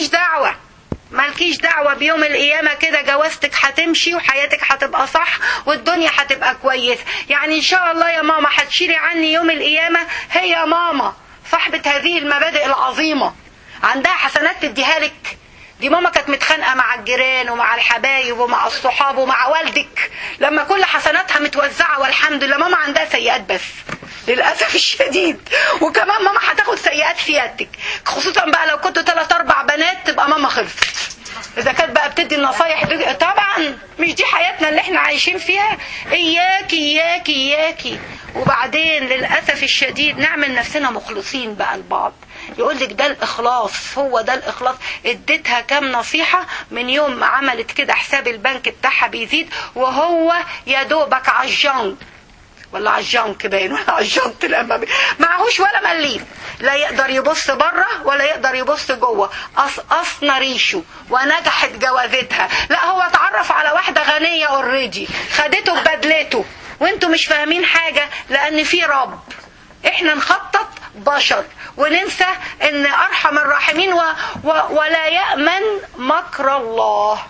Speaker 1: مالكيش دعوة بيوم القيامة. كده جوازتك هتمشي وحياتك هتبقى صح والدنيا هتبقى كويس. يعني ان شاء الله يا ماما هتشيلي عني يوم القيامة هي ماما صاحبة هذه المبادئ العظيمة، عندها حسنات تديها لك. دي ماما كانت متخانقة مع الجيران ومع الحبايب ومع الصحاب ومع والدك لما كل حسناتها متوزعة، والحمد لله ماما عندها سيئات بس للأسف الشديد. وكمان ماما هتاخد سيئات في يدك، خصوصا بقى لو كنتوا 3-4 بنات تبقى ماما خلصت. اذا كانت بقى بتدي النصايح دي طبعا مش دي حياتنا اللي احنا عايشين فيها. اياكي اياكي اياكي. وبعدين للاسف الشديد نعمل نفسنا مخلصين بقى لبعض، يقول لك ده الاخلاص، هو ده الاخلاص. اديتها كام نصيحه من يوم ما عملت كده حساب البنك بتاعها بيزيد، وهو يا دوبك عالجنك ولا عالجنك باين ولا عالجنك الامامي، معهوش ولا مليم، لا يقدر يبص بره ولا يقدر يبص جوه. قصقصنا ريشه ونجحت جوازتها. لا هو اتعرف على واحده غنيه اوريدي، خدته ببدلته، وانتوا مش فاهمين حاجه لان في رب. احنا نخطط بشر وننسى ان ارحم الراحمين ولا يأمن مكر الله.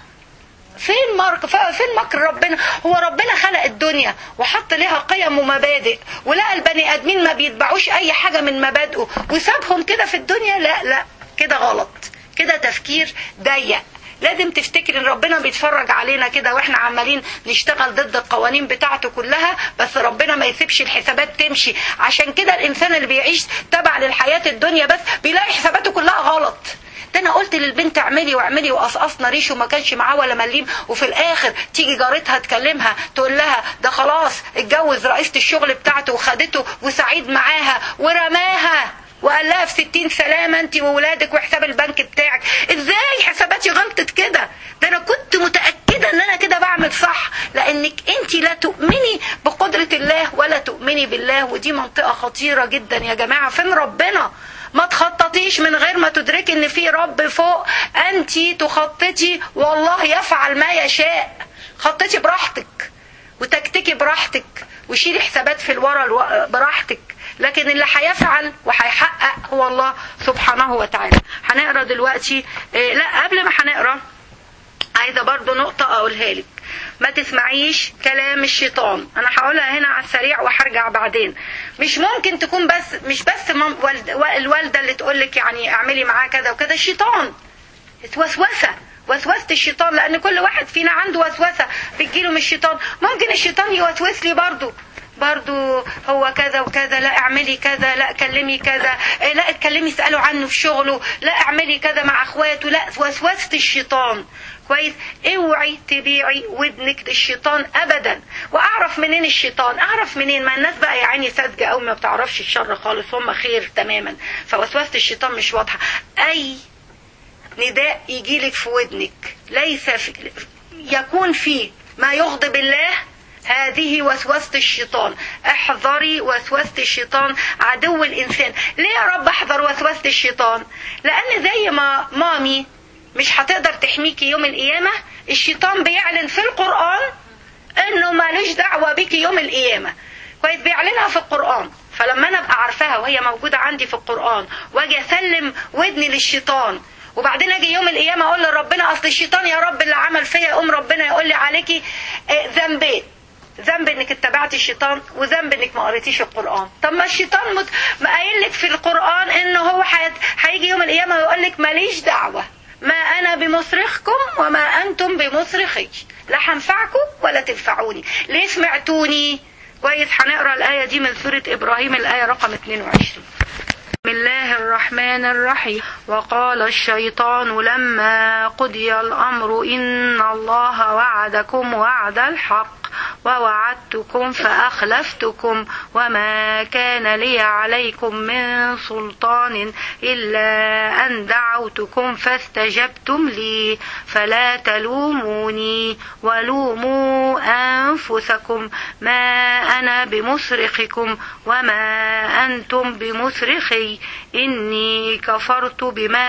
Speaker 1: فين مكر ربنا؟ هو ربنا خلق الدنيا وحط لها قيم ومبادئ، ولقى البني ادمين ما بيتبعوش اي حاجه من مبادئه وسابهم كده في الدنيا. لا كده غلط، كده تفكير ضيق. لازم تفتكر ان ربنا بيتفرج علينا كده واحنا عمالين نشتغل ضد القوانين بتاعته كلها، بس ربنا ما يسيبش الحسابات تمشي. عشان كده الانسان اللي بيعيش تبع للحياة الدنيا بس بيلاقي حساباته كلها غلط. ده انا قلت للبنت اعملي واعملي وقصقصنا ريش وما كانش معاه ولا مليم، وفي الاخر تيجي جارتها تكلمها تقول لها ده خلاص اتجوز رئيسة الشغل بتاعته وخدته وسعيد معاها ورماها وقال لها في 60 سلامة انت وولادك وحساب البنك بتاعك. ازاي حساباتي غلطت كده؟ ده انا كنت متأكدة ان انا كده بعمل صح، لانك انت لا تؤمني بقدرة الله ولا تؤمني بالله، ودي منطقة خطيرة جدا يا جماعة. فين ربنا؟ ما تخططيش من غير ما تدركي ان في رب فوق. انت تخططي والله يفعل ما يشاء. خططي براحتك وتكتكي براحتك وشيلي حسابات في الورا براحتك، لكن اللي هيفعل وهيحقق هو الله سبحانه وتعالى. هنقرا دلوقتي لا قبل ما هنقرا عايزه برضو نقطه اقولها لك. ما تسمعيش كلام الشيطان، انا هقولها هنا على السريع وهرجع بعدين. مش ممكن تكون مش بس الوالده اللي تقول لك يعني اعملي معاه كذا وكذا. الشيطان وسوسة الشيطان، لان كل واحد فينا عنده وسوسه بتجيله من الشيطان. ممكن الشيطان يوسوس لي برضو هو كذا وكذا، لا اعملي كذا، لا كلمي كذا، لا اتكلمي اسألوا عنه في شغله، لا اعملي كذا مع اخواته. لا وسوسة الشيطان كويس. اوعي تبيعي ودنك للشيطان ابدا. واعرف منين الشيطان؟ اعرف منين؟ ما الناس بقى يا عيني ساذجه قوي ما بتعرفش الشر خالص، هم خير تماما، فوسوسة الشيطان مش واضحه. اي نداء يجيلك في ودنك ليس يكون فيه ما يغضب الله، هذه وسوسة الشيطان. احذري وسوسة الشيطان عدو الانسان. ليه يا رب احذر وسوسة الشيطان؟ لان زي ما مامي مش هتقدر تحميكي يوم القيامة، الشيطان بيعلن في القرآن انه مالوش دعوة بيكي يوم القيامة كويس، بيعلنها في القرآن. فلما انا ابقى عارفاها وهي موجودة عندي في القرآن واجي اسلم ودني للشيطان، وبعدين اجي يوم القيامة اقول لربنا اصل الشيطان يا رب اللي عمل فيا، يقوم ربنا يقول لي عليكي ذنبين، ذنب انك اتبعتي الشيطان وذنب انك ما قريتيش القرآن. طب ما الشيطان قايل لك في القرآن انه هو هيجي يوم القيامة ويقول لك ماليش دعوة، ما انا بمصرخكم وما انتم بمصرخي، لا هنفعكم ولا تنفعوني. ليه سمعتوني كويس؟ هنقرا الايه دي من سوره ابراهيم الايه رقم 22. بسم الله الرحمن الرحيم. وقال الشيطان لما قضي الأمر إن الله وعدكم وعد الحق ووعدتكم فأخلفتكم وما كان لي عليكم من سلطان إلا أن دعوتكم فاستجبتم لي فلا تلوموني ولوموا أنفسكم ما أنا بمصرخكم وما أنتم بمصرخي إني كفرت بما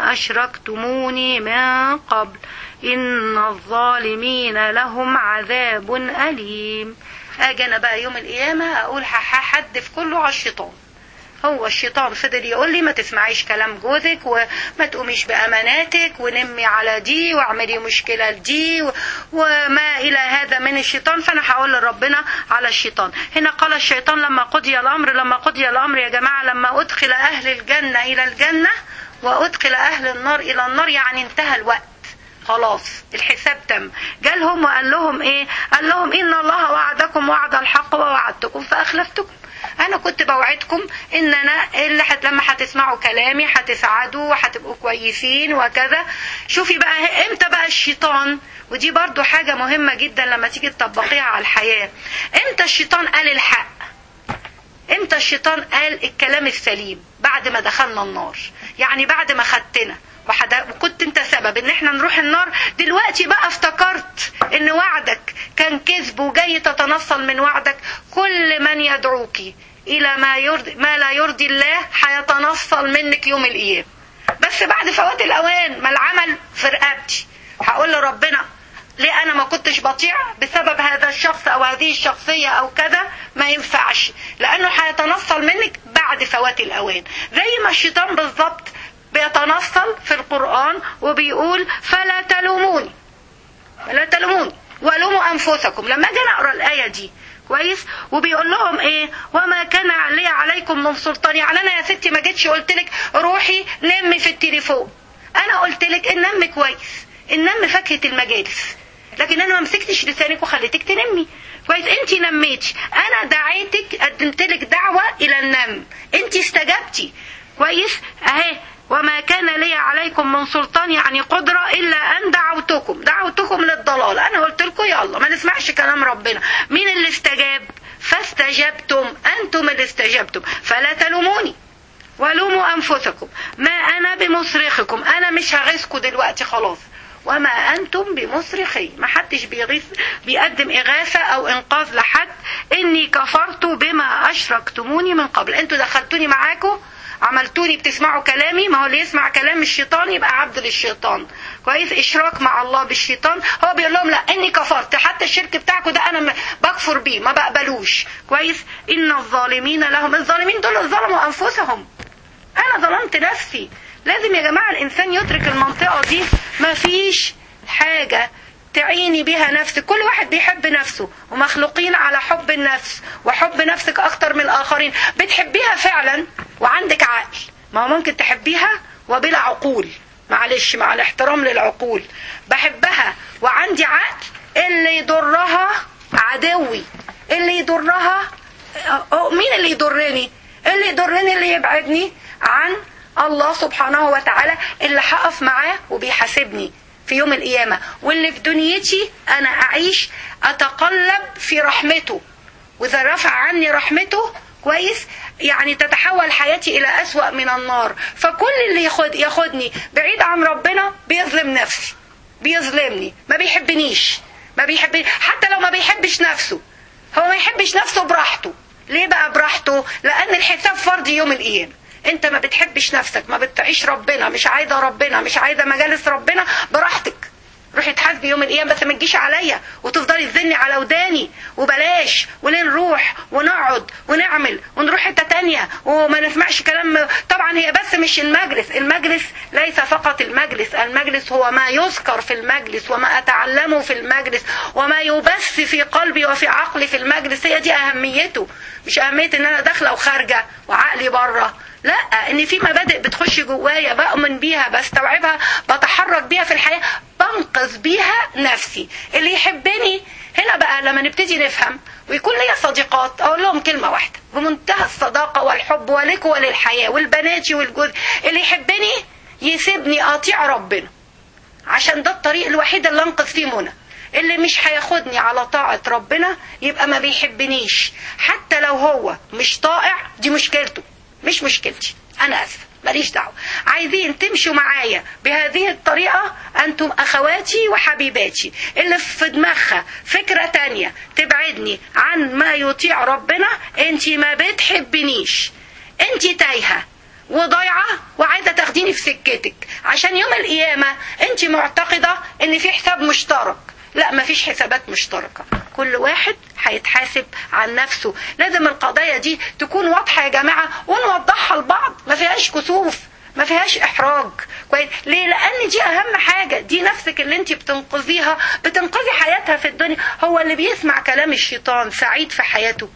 Speaker 1: أشركتموني من قبل إن الظالمين لهم عذاب أليم. أجي أنا بقى يوم القيامة أقول هحدف كله على الشيطان. هو الشيطان فضل يقول لي ما تسمعيش كلام جوزك وما تقوميش بأماناتك ونمي على دي واعملي مشكلة لدي وما إلى هذا من الشيطان. فأنا هقول لربنا على الشيطان. هنا قال الشيطان لما قضي الأمر. لما قضي الأمر يا جماعة لما أدخل أهل الجنة إلى الجنة وأدخل أهل النار إلى النار، يعني انتهى الوقت خلاص، الحساب تم. جالهم وقال لهم ايه؟ قال لهم ان الله وعدكم وعد الحق ووعدتكم فاخلفتكم. انا كنت بوعدكم ان انا لما هتسمعوا كلامي هتسعدوا وهتبقوا كويسين وكذا، شوفي بقى امتى بقى الشيطان، ودي برضو حاجة مهمة جدا لما تيجي تطبقيها على الحياة، امتى الشيطان قال الحق، امتى الشيطان قال الكلام السليم؟ بعد ما دخلنا النار، يعني بعد ما خدتنا وكنت انت سبب ان احنا نروح النار. دلوقتي بقى افتكرت ان وعدك كان كذب وجاي تتنصل من وعدك. كل من يدعوك الى ما لا يرضي الله هيتنصل منك يوم القيامة، بس بعد فوات الاوان. ما العمل في رقبتي، هقول لربنا ليه انا ما كنتش بطيع بسبب هذا الشخص او هذه الشخصية او كذا، ما ينفعش، لانه هيتنصل منك بعد فوات الاوان. زي ما الشيطان بالظبط بيتنصل في القرآن وبيقول فلا تلوموني ولوموا انفسكم. لما اجي اقرا الايه دي كويس، وبيقول لهم ايه؟ وما كان لي عليكم من سلطان. يعني انا يا ستي ما جيتش قلت لك روحي نمي في التليفون، انا قلت لك النم كويس، النم فاكهه المجالس، لكن انا ما مسكتش لسانك وخليتك تنمي كويس. انت نميتي، انا دعيتك، قدمت لك دعوه الى النم، انت استجبتي كويس اهي. وما كان لي عليكم من سلطان، يعني قدرة، إلا أن دعوتكم للضلال. أنا قلت لكم يلا ما نسمعش كلام ربنا. مين اللي استجاب؟ فاستجبتم، أنتم اللي استجبتم. فلا تلوموني ولوموا أنفسكم ما أنا بمصرخكم، أنا مش هغيثكم دلوقتي خلاص. وما أنتم بمصرخي، ما حدش بيقدم إغاثة أو إنقاذ لحد. إني كفرت بما أشركتموني من قبل. أنتوا دخلتوني معاكم، عملتوني بتسمعوا كلامي. ما هو اللي يسمع كلام الشيطان يبقى عبد للشيطان كويس. اشراك مع الله بالشيطان. هو بيقول لهم لا اني كفرت، حتى الشرك بتاعكم ده انا بكفر بيه، ما بقبلوش كويس. ان الظالمين لهم، الظالمين دول ظلموا انفسهم، انا ظلمت نفسي. لازم يا جماعة الانسان يدرك المنطقة دي. ما فيش حاجة تعيني بها نفسك، كل واحد بيحب نفسه ومخلوقين على حب النفس، وحب نفسك اكتر من الاخرين. بتحبيها فعلا وعندك عقل، ما هو ممكن تحبيها وبلا عقول، معلش مع الاحترام للعقول. بحبها وعندي عقل، اللي يضرها عدوي، اللي يضرها مين اللي يضرني؟ اللي يضرني اللي يبعدني عن الله سبحانه وتعالى، اللي هقف معاه وبيحاسبني في يوم القيامة، واللي في دنيتي أنا أعيش أتقلب في رحمته، وإذا رفع عني رحمته كويس يعني تتحول حياتي إلى أسوأ من النار. فكل اللي ياخدني بعيد عن ربنا بيظلم نفسي، بيظلمني، ما بيحبنيش، حتى لو ما بيحبش نفسه. هو ما يحبش نفسه براحته. ليه بقى براحته؟ لأن الحساب فردي يوم القيامة. انت ما بتحبش نفسك، ما بتعيش ربنا، مش عايزه ربنا، مش عايزه مجالس ربنا، براحتك. روحي تحاسبي يوم القيامه، بس ما تجيش عليا وتفضلي تزني على وداني وبلاش، وليه نروح ونقعد ونعمل ونروح حته تانية وما نسمعش كلام. طبعا هي بس مش المجلس ليس فقط المجلس هو ما يذكر في المجلس، وما اتعلمه في المجلس، وما يبث في قلبي وفي عقلي في المجلس. هي دي اهميته، مش اهميه ان انا داخله وخارجه وعقلي بره. لا، ان في مبادئ بتخش جوايا، بؤمن بيها، بستوعبها، بتحرك بيها في الحياة، بنقذ بيها نفسي. اللي يحبني هنا بقى لما نبتدي نفهم ويكون ليا صديقات، اقول لهم كلمة واحدة بمنتهى الصداقة والحب ولك وللحياة والبناتي والجوز. اللي يحبني يسيبني اطيع ربنا، عشان ده الطريق الوحيد اللي انقذ فيه منى. اللي مش هياخدني على طاعة ربنا يبقى ما بيحبنيش، حتى لو هو مش طائع، دي مشكلته مش مشكلتي، انا اسفه ماليش دعوه. عايزين تمشوا معايا بهذه الطريقه، انتم اخواتي وحبيباتي. اللي في دماغها فكره تانية تبعدني عن ما يطيع ربنا، انتي ما بتحبنيش، انتي تايهه وضايعه وعايزه تاخديني في سكتك، عشان يوم القيامه انتي معتقده ان في حساب مشترك. لا، مفيش حسابات مشتركة، كل واحد هيتحاسب عن نفسه. لازم القضايا دي تكون واضحة يا جماعة، ونوضحها لبعض، ما فيهاش كسوف، ما فيهاش احراج كويس. ليه؟ لان دي اهم حاجة، دي نفسك اللي انت بتنقذيها، بتنقذي حياتها في الدنيا. هو اللي بيسمع كلام الشيطان سعيد في حياته؟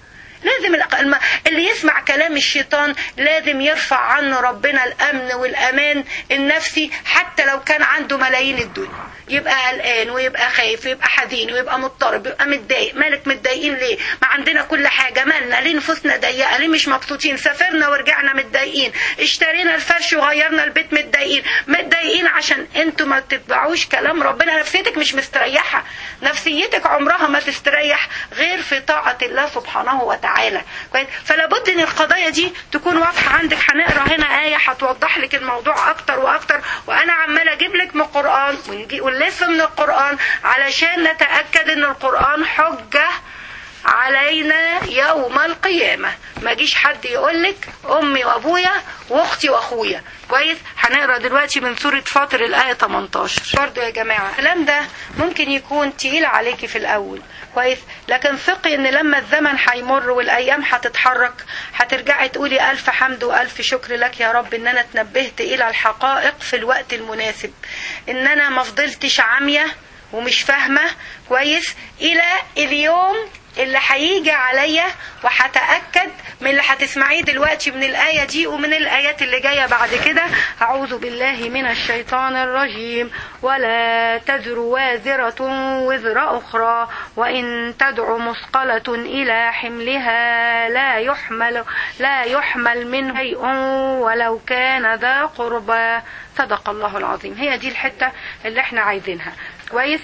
Speaker 1: لازم اللي يسمع كلام الشيطان لازم يرفع عنه ربنا الامن والامان النفسي، حتى لو كان عنده ملايين الدنيا يبقى قلقان ويبقى خايف ويبقى حزين ويبقى مضطرب ويبقى متضايق. مالك متضايقين ليه؟ ما عندنا كل حاجه، مالنا ليه نفوسنا ضيقه؟ ليه مش مبسوطين؟ سافرنا ورجعنا متضايقين، اشترينا الفرش وغيرنا البيت متضايقين عشان انتوا ما تتبعوش كلام ربنا. نفسيتك مش مستريحه، نفسيتك عمرها ما تستريح غير في طاعه الله سبحانه وتعالى. فلا بد ان القضايا دي تكون واضحه عندك. هنقرا هنا ايه هتوضح لك الموضوع اكتر واكتر، وانا عمال اجيب لك من القران ونلف من القران علشان نتاكد ان القران حجه علينا يوم القيامة. ما جيش حد يقولك امي وابويا واختي واخويا. كويس؟ هنقرا دلوقتي من سورة فاطر الآية 18. برضو يا جماعة الكلام ده ممكن يكون تقيل عليكي في الاول، كويس، لكن ثقي ان لما الزمن هيمر والايام هتتحرك هترجعي تقولي الف حمد والف شكر لك يا رب ان انا اتنبهت الى الحقائق في الوقت المناسب، ان انا ما فضلتش عامية ومش فاهمة، كويس، الى اليوم اللي هيجي عليا وهتأكد من اللي هتسمعيه دلوقتي من الآية دي ومن الآيات اللي جاية بعد كده. أعوذ بالله من الشيطان الرجيم. ولا تزر وازرة وزر أخرى وإن تدع مثقلة إلى حملها لا يحمل منه شيء ولو كان ذا قربى. صدق الله العظيم. هي دي الحتة اللي احنا عايزينها. كويس؟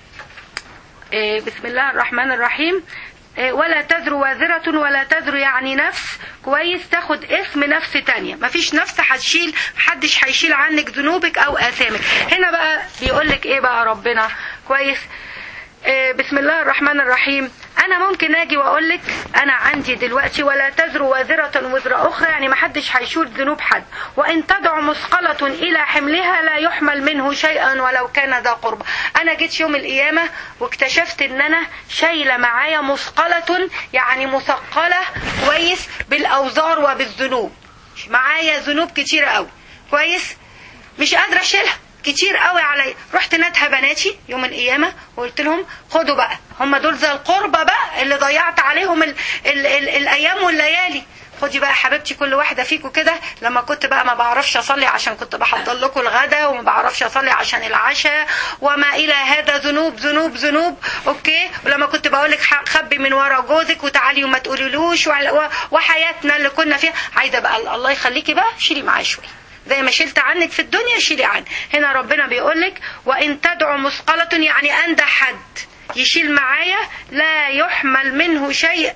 Speaker 1: بسم الله الرحمن الرحيم. ولا تزر وازرة، ولا تزر يعني نفس، كويس، تاخد اسم نفس تانية. مفيش نفس هتشيل، محدش هيشيل عنك ذنوبك او اثامك. هنا بقى بيقولك ايه بقى ربنا؟ كويس؟ بسم الله الرحمن الرحيم. انا ممكن اجي واقولك انا عندي دلوقتي ولا تزر وازرة وزر اخرى، يعني محدش هيشيل ذنوب حد. وان تدع مثقلة الى حملها لا يحمل منه شيئا ولو كان ذا قربى. انا جيت يوم القيامة واكتشفت ان انا شايلة معايا مثقلة، يعني مثقلة، كويس، بالاوزار وبالذنوب. معايا ذنوب كتيرة قوي، كويس، مش قادرة اشيلها، كتير قوي عليا. رحت نادها بناتي يوم القيامة وقلت لهم خدوا بقى، هم دول زي القربة بقى اللي ضيعت عليهم الايام والليالي. خدي بقى حبيبتي كل واحدة فيكم كده. لما كنت بقى ما بعرفش اصلي عشان كنت بحضر لكم الغدا، وما بعرفش اصلي عشان العشاء وما الى هذا، ذنوب ذنوب ذنوب، اوكي. ولما كنت بقولك خبي من ورا جوزك وتعالي وما تقوليلوش، وحياتنا اللي كنا فيها، عايزة بقى الله يخليكي بقى شيلي معايا شوية، زي ما شلت عنك في الدنيا شيلي عني. هنا ربنا بيقولك وإن تدعو مثقلة، يعني أندى حد يشيل معايا لا يحمل منه شيء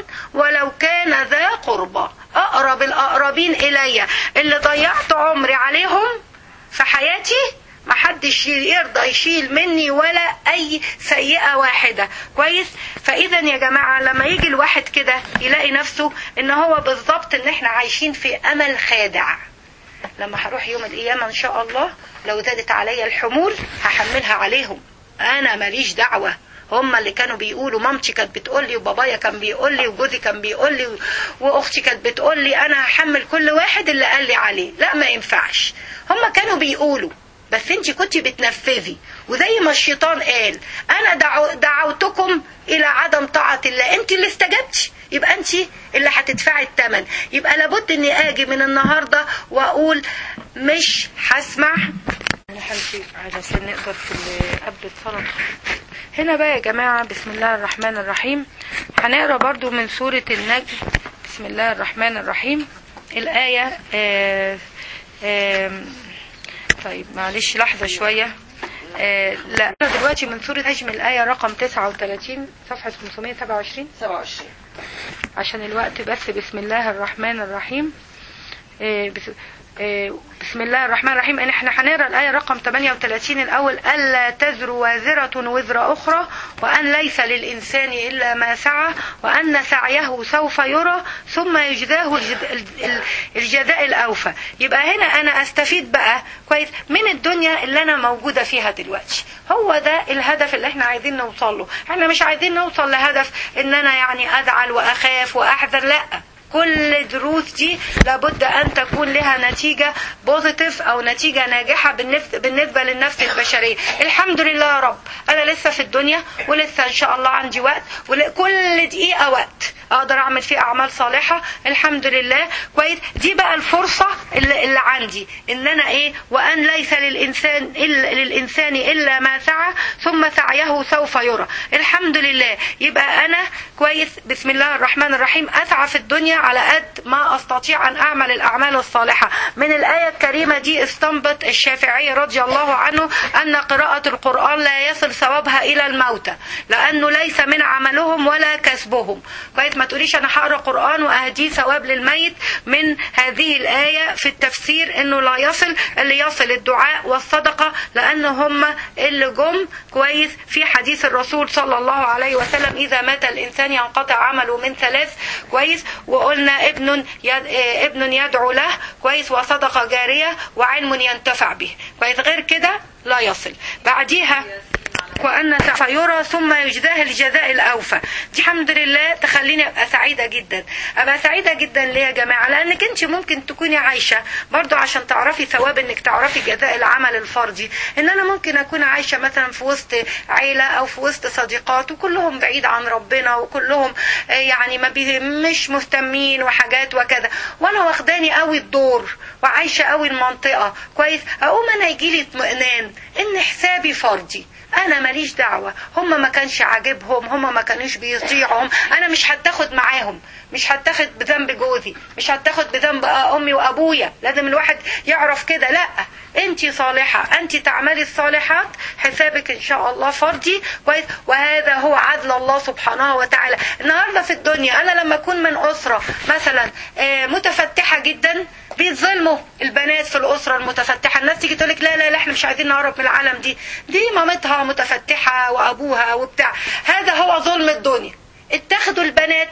Speaker 1: ولو كان ذا قربى. أقرب الأقربين إلي اللي ضيعت عمري عليهم في حياتي، ما حدش يرضى يشيل مني ولا أي سيئة واحدة. كويس؟ فإذا يا جماعة لما يجي الواحد كده يلاقي نفسه إن هو بالضبط إن احنا عايشين في أمل خادع. لما هروح يوم القيامة إن شاء الله لو زادت عليا الحمول هحملها عليهم، أنا ماليش دعوة. هم اللي كانوا بيقولوا، مامتي كانت بتقولي وبابايا كان بيقولي وجوزي كان بيقولي وأختي كانت بتقولي، أنا هحمل كل واحد اللي قال لي عليه. لا، ما ينفعش. هم كانوا بيقولوا بس انت كنت بتنفذي، وزي ما الشيطان قال أنا دعوتكم إلى عدم طاعة الله، انت اللي استجبتي، يبقى انت اللي هتدفعي الثمن. يبقى لابد اني اجي من النهارده واقول مش هسمع. انا همشي علشان نقدر في قبل الصلاه. هنا بقى يا جماعه بسم الله الرحمن الرحيم. هنقرا برضو من سوره النجم. بسم الله الرحمن الرحيم. الايه طيب معلش لحظه شويه. لا دلوقتي من سورة نجم الآية رقم 39 صفحة 527 عشان الوقت بس. بسم الله الرحمن الرحيم. بسم الله الرحمن الرحيم. ان احنا هنقرا الآية رقم 38 الأول. ألا تزر وازرة وزر أخرى وأن ليس للإنسان إلا ما سعى وأن سعيه سوف يرى ثم يجزاه الجزاء الأوفى. يبقى هنا أنا أستفيد بقى كويس من الدنيا اللي أنا موجودة فيها دلوقتي. هو ده الهدف اللي احنا عايزين نوصل له. احنا مش عايزين نوصل لهدف ان انا يعني أزعل وأخاف وأحذر، لأ. كل دروس دي لابد أن تكون لها نتيجة بوزيتيف أو نتيجة ناجحة بالنسبة للنفس البشرية. الحمد لله يا رب أنا لسه في الدنيا ولسه إن شاء الله عندي وقت، وكل دقيقة وقت. اقدر اعمل فيه اعمال صالحة الحمد لله كويس. دي بقى الفرصة اللي عندي ان انا ايه، وان ليس للانسان الا ما سعى ثم سعيه سوف يرى. الحمد لله. يبقى انا كويس بسم الله الرحمن الرحيم اسعى في الدنيا على قد ما استطيع ان اعمل الاعمال الصالحة. من الاية الكريمة دي استنبط الشافعي رضي الله عنه ان قراءة القرآن لا يصل ثوابها الى الموتى، لانه ليس من عملهم ولا كسبهم كويس. ما تقوليش انا هقرا قرآن واهديه ثواب للميت. من هذه الآية في التفسير انه لا يصل، اللي يصل الدعاء والصدقة، لان هم اللي جم كويس في حديث الرسول صلى الله عليه وسلم اذا مات الانسان ينقطع عمله من ثلاث كويس. وقلنا ابن يدعو له كويس، وصدقة جارية، وعلم ينتفع به كويس. غير كده لا يصل. بعديها وأن سيرى ثم يجزاه الجزاء الأوفى. دي الحمد لله تخليني أبقى سعيدة جدا. أبقى سعيدة جدا ليه يا جماعة؟ لأنك أنت ممكن تكوني عايشة برضو عشان تعرفي ثواب أنك تعرفي جزاء العمل الفردي. إن أنا ممكن أكون عايشة مثلا في وسط عيلة أو في وسط صديقات وكلهم بعيد عن ربنا وكلهم يعني مش مهتمين وحاجات وكذا، وأنا واخداني قوي الدور وعايشة قوي المنطقة كويس. أقوم أنا يجيلي اطمئنان إن حسابي فردي، انا ماليش دعوة. هم ما كانش عاجبهم، هم ما كانوش بيطيعهم، انا مش هتاخد معاهم، مش هتاخد بذنب جوزي، مش هتاخد بذنب امي وابويا. لازم الواحد يعرف كده. لا، انت صالحة، انت تعملي الصالحات، حسابك ان شاء الله فردي كويس. وهذا هو عدل الله سبحانه وتعالى. النهاردة في الدنيا انا لما اكون من اسرة مثلا متفتحة جدا، بيتظلموا البنات في الاسرة المتفتحة. الناس تيجي تقولك لا لا لا احنا مش عايزين نهرب من العالم، دي مامتها متفتحة وابوها وبتاع. هذا هو ظلم الدنيا. اتخذوا البنات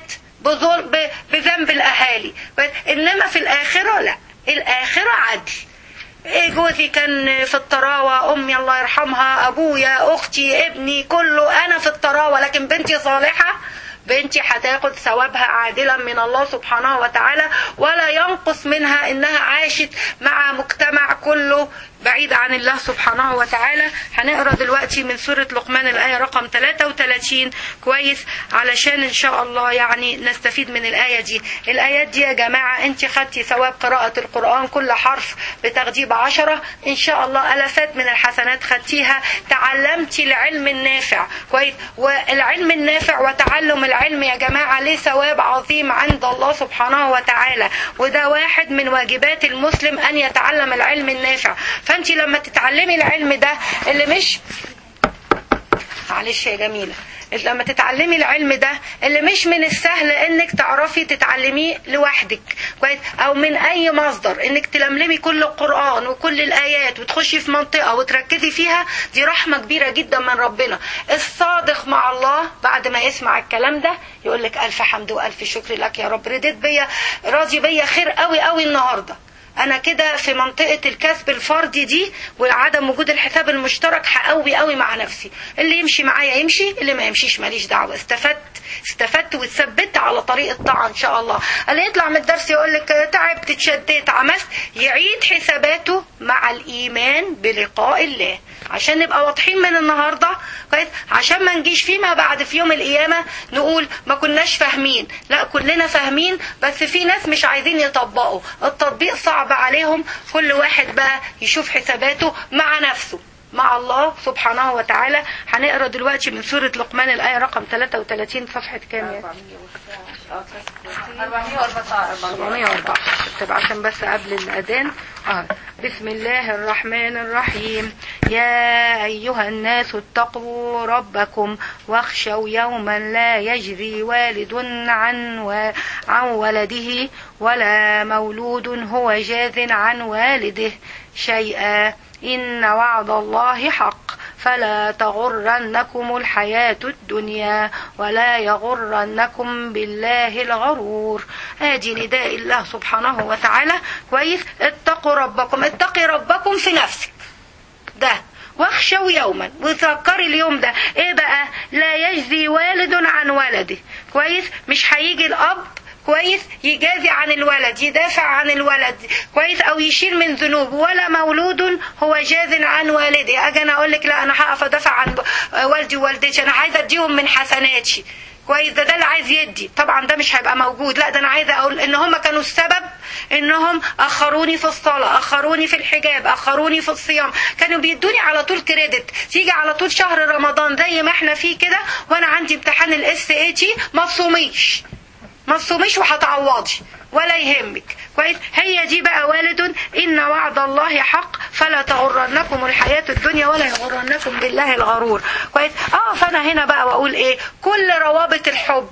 Speaker 1: بذنب الاهالي، انما في الاخرة لا، الاخرة عدل. جوزي كان في الطراوة، امي الله يرحمها، ابويا، اختي، ابني، كله انا في الطراوة، لكن بنتي صالحة، بنتي هتاخد ثوابها عادلا من الله سبحانه وتعالى، ولا ينقص منها انها عاشت مع مجتمع كله بعيد عن الله سبحانه وتعالى. هنقرأ دلوقتي من سورة لقمان الآية رقم 33 كويس، علشان إن شاء الله يعني نستفيد من الآية دي. الآيات دي يا جماعة أنت خدتي ثواب قراءة القرآن، كل حرف بتاخديه ب10 إن شاء الله، ألفات من الحسنات خدتيها. تعلمتي العلم النافع كويس، والعلم النافع وتعلم العلم يا جماعة ليه ثواب عظيم عند الله سبحانه وتعالى، وده واحد من واجبات المسلم أن يتعلم العلم النافع. فانت لما تتعلمي العلم ده اللي مش معلش يا جميلة، لما تتعلمي العلم ده اللي مش من السهل انك تعرفي تتعلميه لوحدك كويس، او من اي مصدر، انك تلملمي كل القرآن وكل الايات وتخشي في منطقة وتركزي فيها، دي رحمة كبيرة جدا من ربنا. الصادق مع الله بعد ما يسمع الكلام ده يقول لك الف حمد والف شكر لك يا رب، رديت بيا، راضي بيا خير قوي قوي النهارده. انا كده في منطقة الكسب الفردي دي وعدم وجود الحساب المشترك هقوي قوي مع نفسي. اللي يمشي معايا يمشي، اللي ما يمشيش ماليش دعوة. استفدت واتثبت على طريق الطاعة ان شاء الله. اللي يطلع من الدرس يقول لك تعبت، اتشديت، عملت، يعيد حساباته مع الايمان بلقاء الله، عشان نبقى واضحين من النهاردة كويس، عشان ما نجيش فيما بعد في يوم القيامة نقول ما كناش فاهمين. لا، كلنا فاهمين، بس في ناس مش عايزين يطبقوا. التطبيق صعب عليهم. كل واحد بقى يشوف حساباته مع نفسه مع الله سبحانه وتعالى. هنقرأ دلوقتي من سورة لقمان الآية رقم 33 صفحة كام يا 404 تبقى عشان بس قبل الأذان. بسم الله الرحمن الرحيم. يا أيها الناس اتقوا ربكم واخشوا يوما لا يجزي والد عن ولده ولا مولود هو جاز عن والده شيئا إن وعد الله حق فلا تغرنكم الحياة الدنيا ولا يغرنكم بالله الغرور. ادي نداء الله سبحانه وتعالى كويس. اتقوا ربكم، اتقي ربكم في نفسك ده، واخشوا يوما، وتذكري اليوم ده ايه بقى؟ لا يجزي والد عن ولده كويس. مش هيجي الاب كويس يجازي عن الولد، يدافع عن الولد كويس، او يشيل من ذنوب، ولا مولود هو جاز عن والده. اجي انا اقول لك لا انا هقف ادافع عن والدي ووالدتي، انا عايزه اديهم من حسناتي. كويس، ده اللي عايز يدي، طبعا ده مش هيبقى موجود. لا، ده انا عايزه اقول ان هم كانوا السبب انهم اخروني في الصلاه، اخروني في الحجاب، اخروني في الصيام، كانوا بيدوني على طول كريدت. تيجي على طول شهر رمضان زي ما احنا فيه كده وانا عندي امتحان الSAT، ما تصوميش وهتعوضي ولا يهمك. كويس، هي دي بقى والد ان وعد الله حق فلا تغرنكم الحياة الدنيا ولا يغرنكم بالله الغرور. كويس. فانا هنا بقى واقول ايه، كل روابط الحب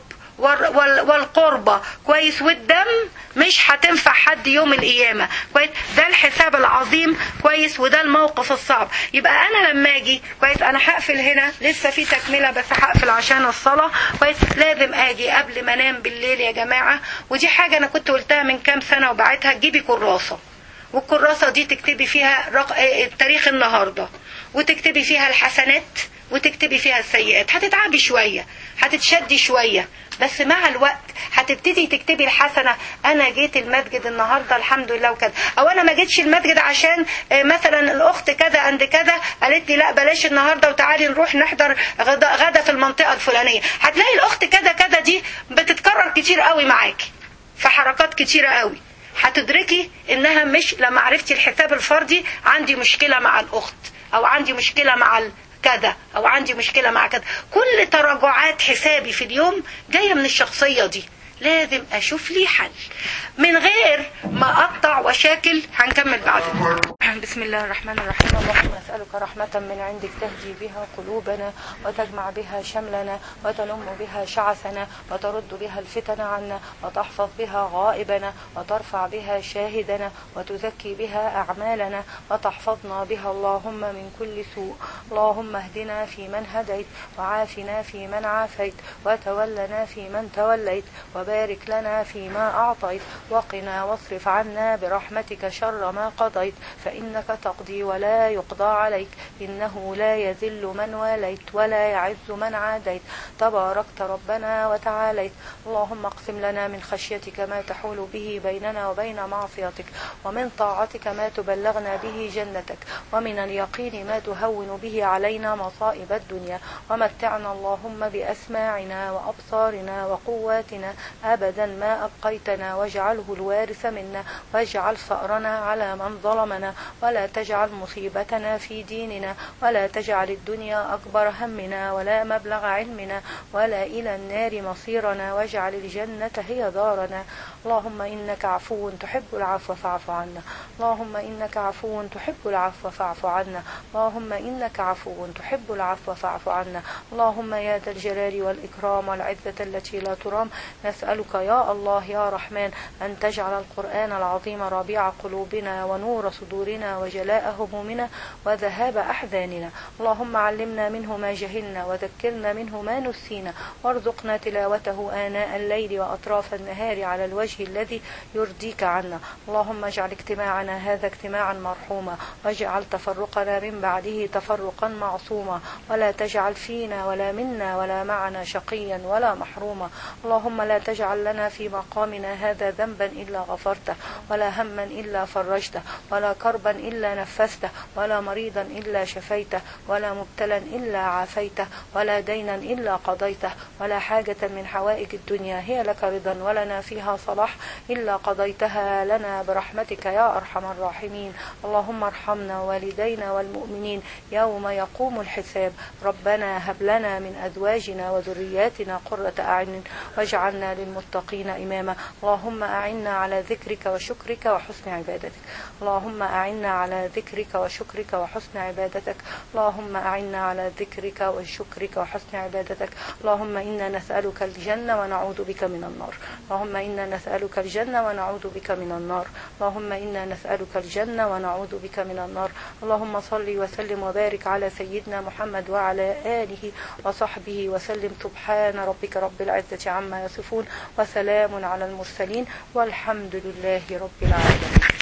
Speaker 1: والقربة كويس والدم مش هتنفع حد يوم القيامة. كويس، ده الحساب العظيم. كويس، وده الموقف الصعب. يبقى انا لما اجي كويس، انا هقفل هنا، لسه في تكملة بس هقفل عشان الصلاة. كويس، لازم اجي قبل ما انام بالليل يا جماعة، ودي حاجة انا كنت قلتها من كام سنة وبعتها، تجيبي كراسة، والكراسة دي تكتبي فيها تاريخ النهاردة، وتكتبي فيها الحسنات وتكتبي فيها السيئات. هتتعبي شوية، هتتشدي شوية، بس مع الوقت هتبتدي تكتبي الحسنة. انا جيت المسجد النهاردة الحمد لله وكذا، او انا ما جيتش المسجد عشان مثلا الاخت كذا عند كذا قالت لي لا بلاش النهاردة وتعالي نروح نحضر غدا في المنطقة الفلانية. هتلاقي الاخت كذا كذا دي بتتكرر كتير قوي معاكي في حركات كتيرة قوي. هتدركي انها مش لما عرفتي الحساب الفردي عندي مشكلة مع الاخت، او عندي مشكلة مع كذا، او عندي مشكلة مع كذا. كل تراجعات حسابي في اليوم جاية من الشخصية دي، لازم اشوف لي حل من غير ما اقطع وشاكل. هنكمل بعد. بسم الله الرحمن الرحيم. اللهم نسألك رحمة من عندك تهدي بها قلوبنا وتجمع بها شملنا وتلم بها شعثنا وترد بها الفتن عنا وتحفظ بها غائبنا وترفع بها شاهدنا وتزكي بها أعمالنا وتحفظنا بها اللهم من كل سوء. اللهم اهدنا في من هديت وعافنا في من عافيت وتولنا في من توليت وبارك لنا فيما أعطيت وقنا واصرف عنا برحمتك شر ما قضيت، فإنك تقضي ولا يقضى عليك، إنه لا يذل من واليت ولا يعز من عاديت، تباركت ربنا وتعاليت. اللهم اقسم لنا من خشيتك ما تحول به بيننا وبين معصيتك، ومن طاعتك ما تبلغنا به جنتك، ومن اليقين ما تهون به علينا مصائب الدنيا، ومتعنا اللهم بأسماعنا وأبصارنا وقواتنا أبدا ما أبقيتنا، واجعله الوارث منا، واجعل ثأرنا على من ظلمنا، ولا تجعل مصيبتنا في ديننا، ولا تجعل الدنيا أكبر همنا ولا مبلغ علمنا ولا إلى النار مصيرنا، واجعل الجنة هي دارنا. اللهم إنك عفو تحب العفو فاعف عنا، اللهم إنك عفو تحب العفو فاعف عنا، اللهم إنك عفو تحب العفو فاعف عنا. اللهم يا ذا الجلال والإكرام والعزة التي لا ترام، نسألك يا الله يا رحمن أن تجعل القرآن العظيم ربيع قلوبنا ونور صدورنا وجلاء همومنا وذهاب أحزاننا. اللهم علمنا منه ما جهلنا وذكرنا منه ما نسينا، وارزقنا تلاوته آناء الليل وأطراف النهار على الوجه الذي يرضيك عنا. اللهم اجعل اجتماعنا هذا اجتماعا مرحوما، واجعل تفرقنا من بعده تفرقا معصوما، ولا تجعل فينا ولا منا ولا معنا شقيا ولا محروما. اللهم لا تجعل لنا في مقامنا هذا ذنبا إلا غفرته، ولا هما إلا فرجته، ولا كربا إلا نفسته، ولا مريضا إلا شفيته، ولا مبتلا إلا عافيته، ولا دينا إلا قضيته، ولا حاجة من حوائج الدنيا هي لك رضا ولنا فيها صلاح إلا قضيتها لنا برحمتك يا أرحم الراحمين. اللهم ارحمنا والدينا والمؤمنين يوم يقوم الحساب. ربنا هب لنا من أزواجنا وذرياتنا قرة أعين واجعلنا للمتقين إماما. اللهم أعنا على ذكرك وشكرك وحسن عبادتك، اللهم أعنا على ذكرك وشكرك وحسن عبادتك، اللهم أعنا على ذكرك وشكرك وحسن عبادتك. اللهم إنا نسألك الجنة ونعوذ بك من النار، اللهم إنا نسألك الجنة ونعوذ بك من النار، اللهم إنا نسألك الجنة ونعوذ بك من النار. اللهم صل وسلم وبارك على سيدنا محمد وعلى آله وصحبه وسلم. سبحان ربك رب العزة عما يصفون وسلام على المرسلين والحمد لله رب العالمين.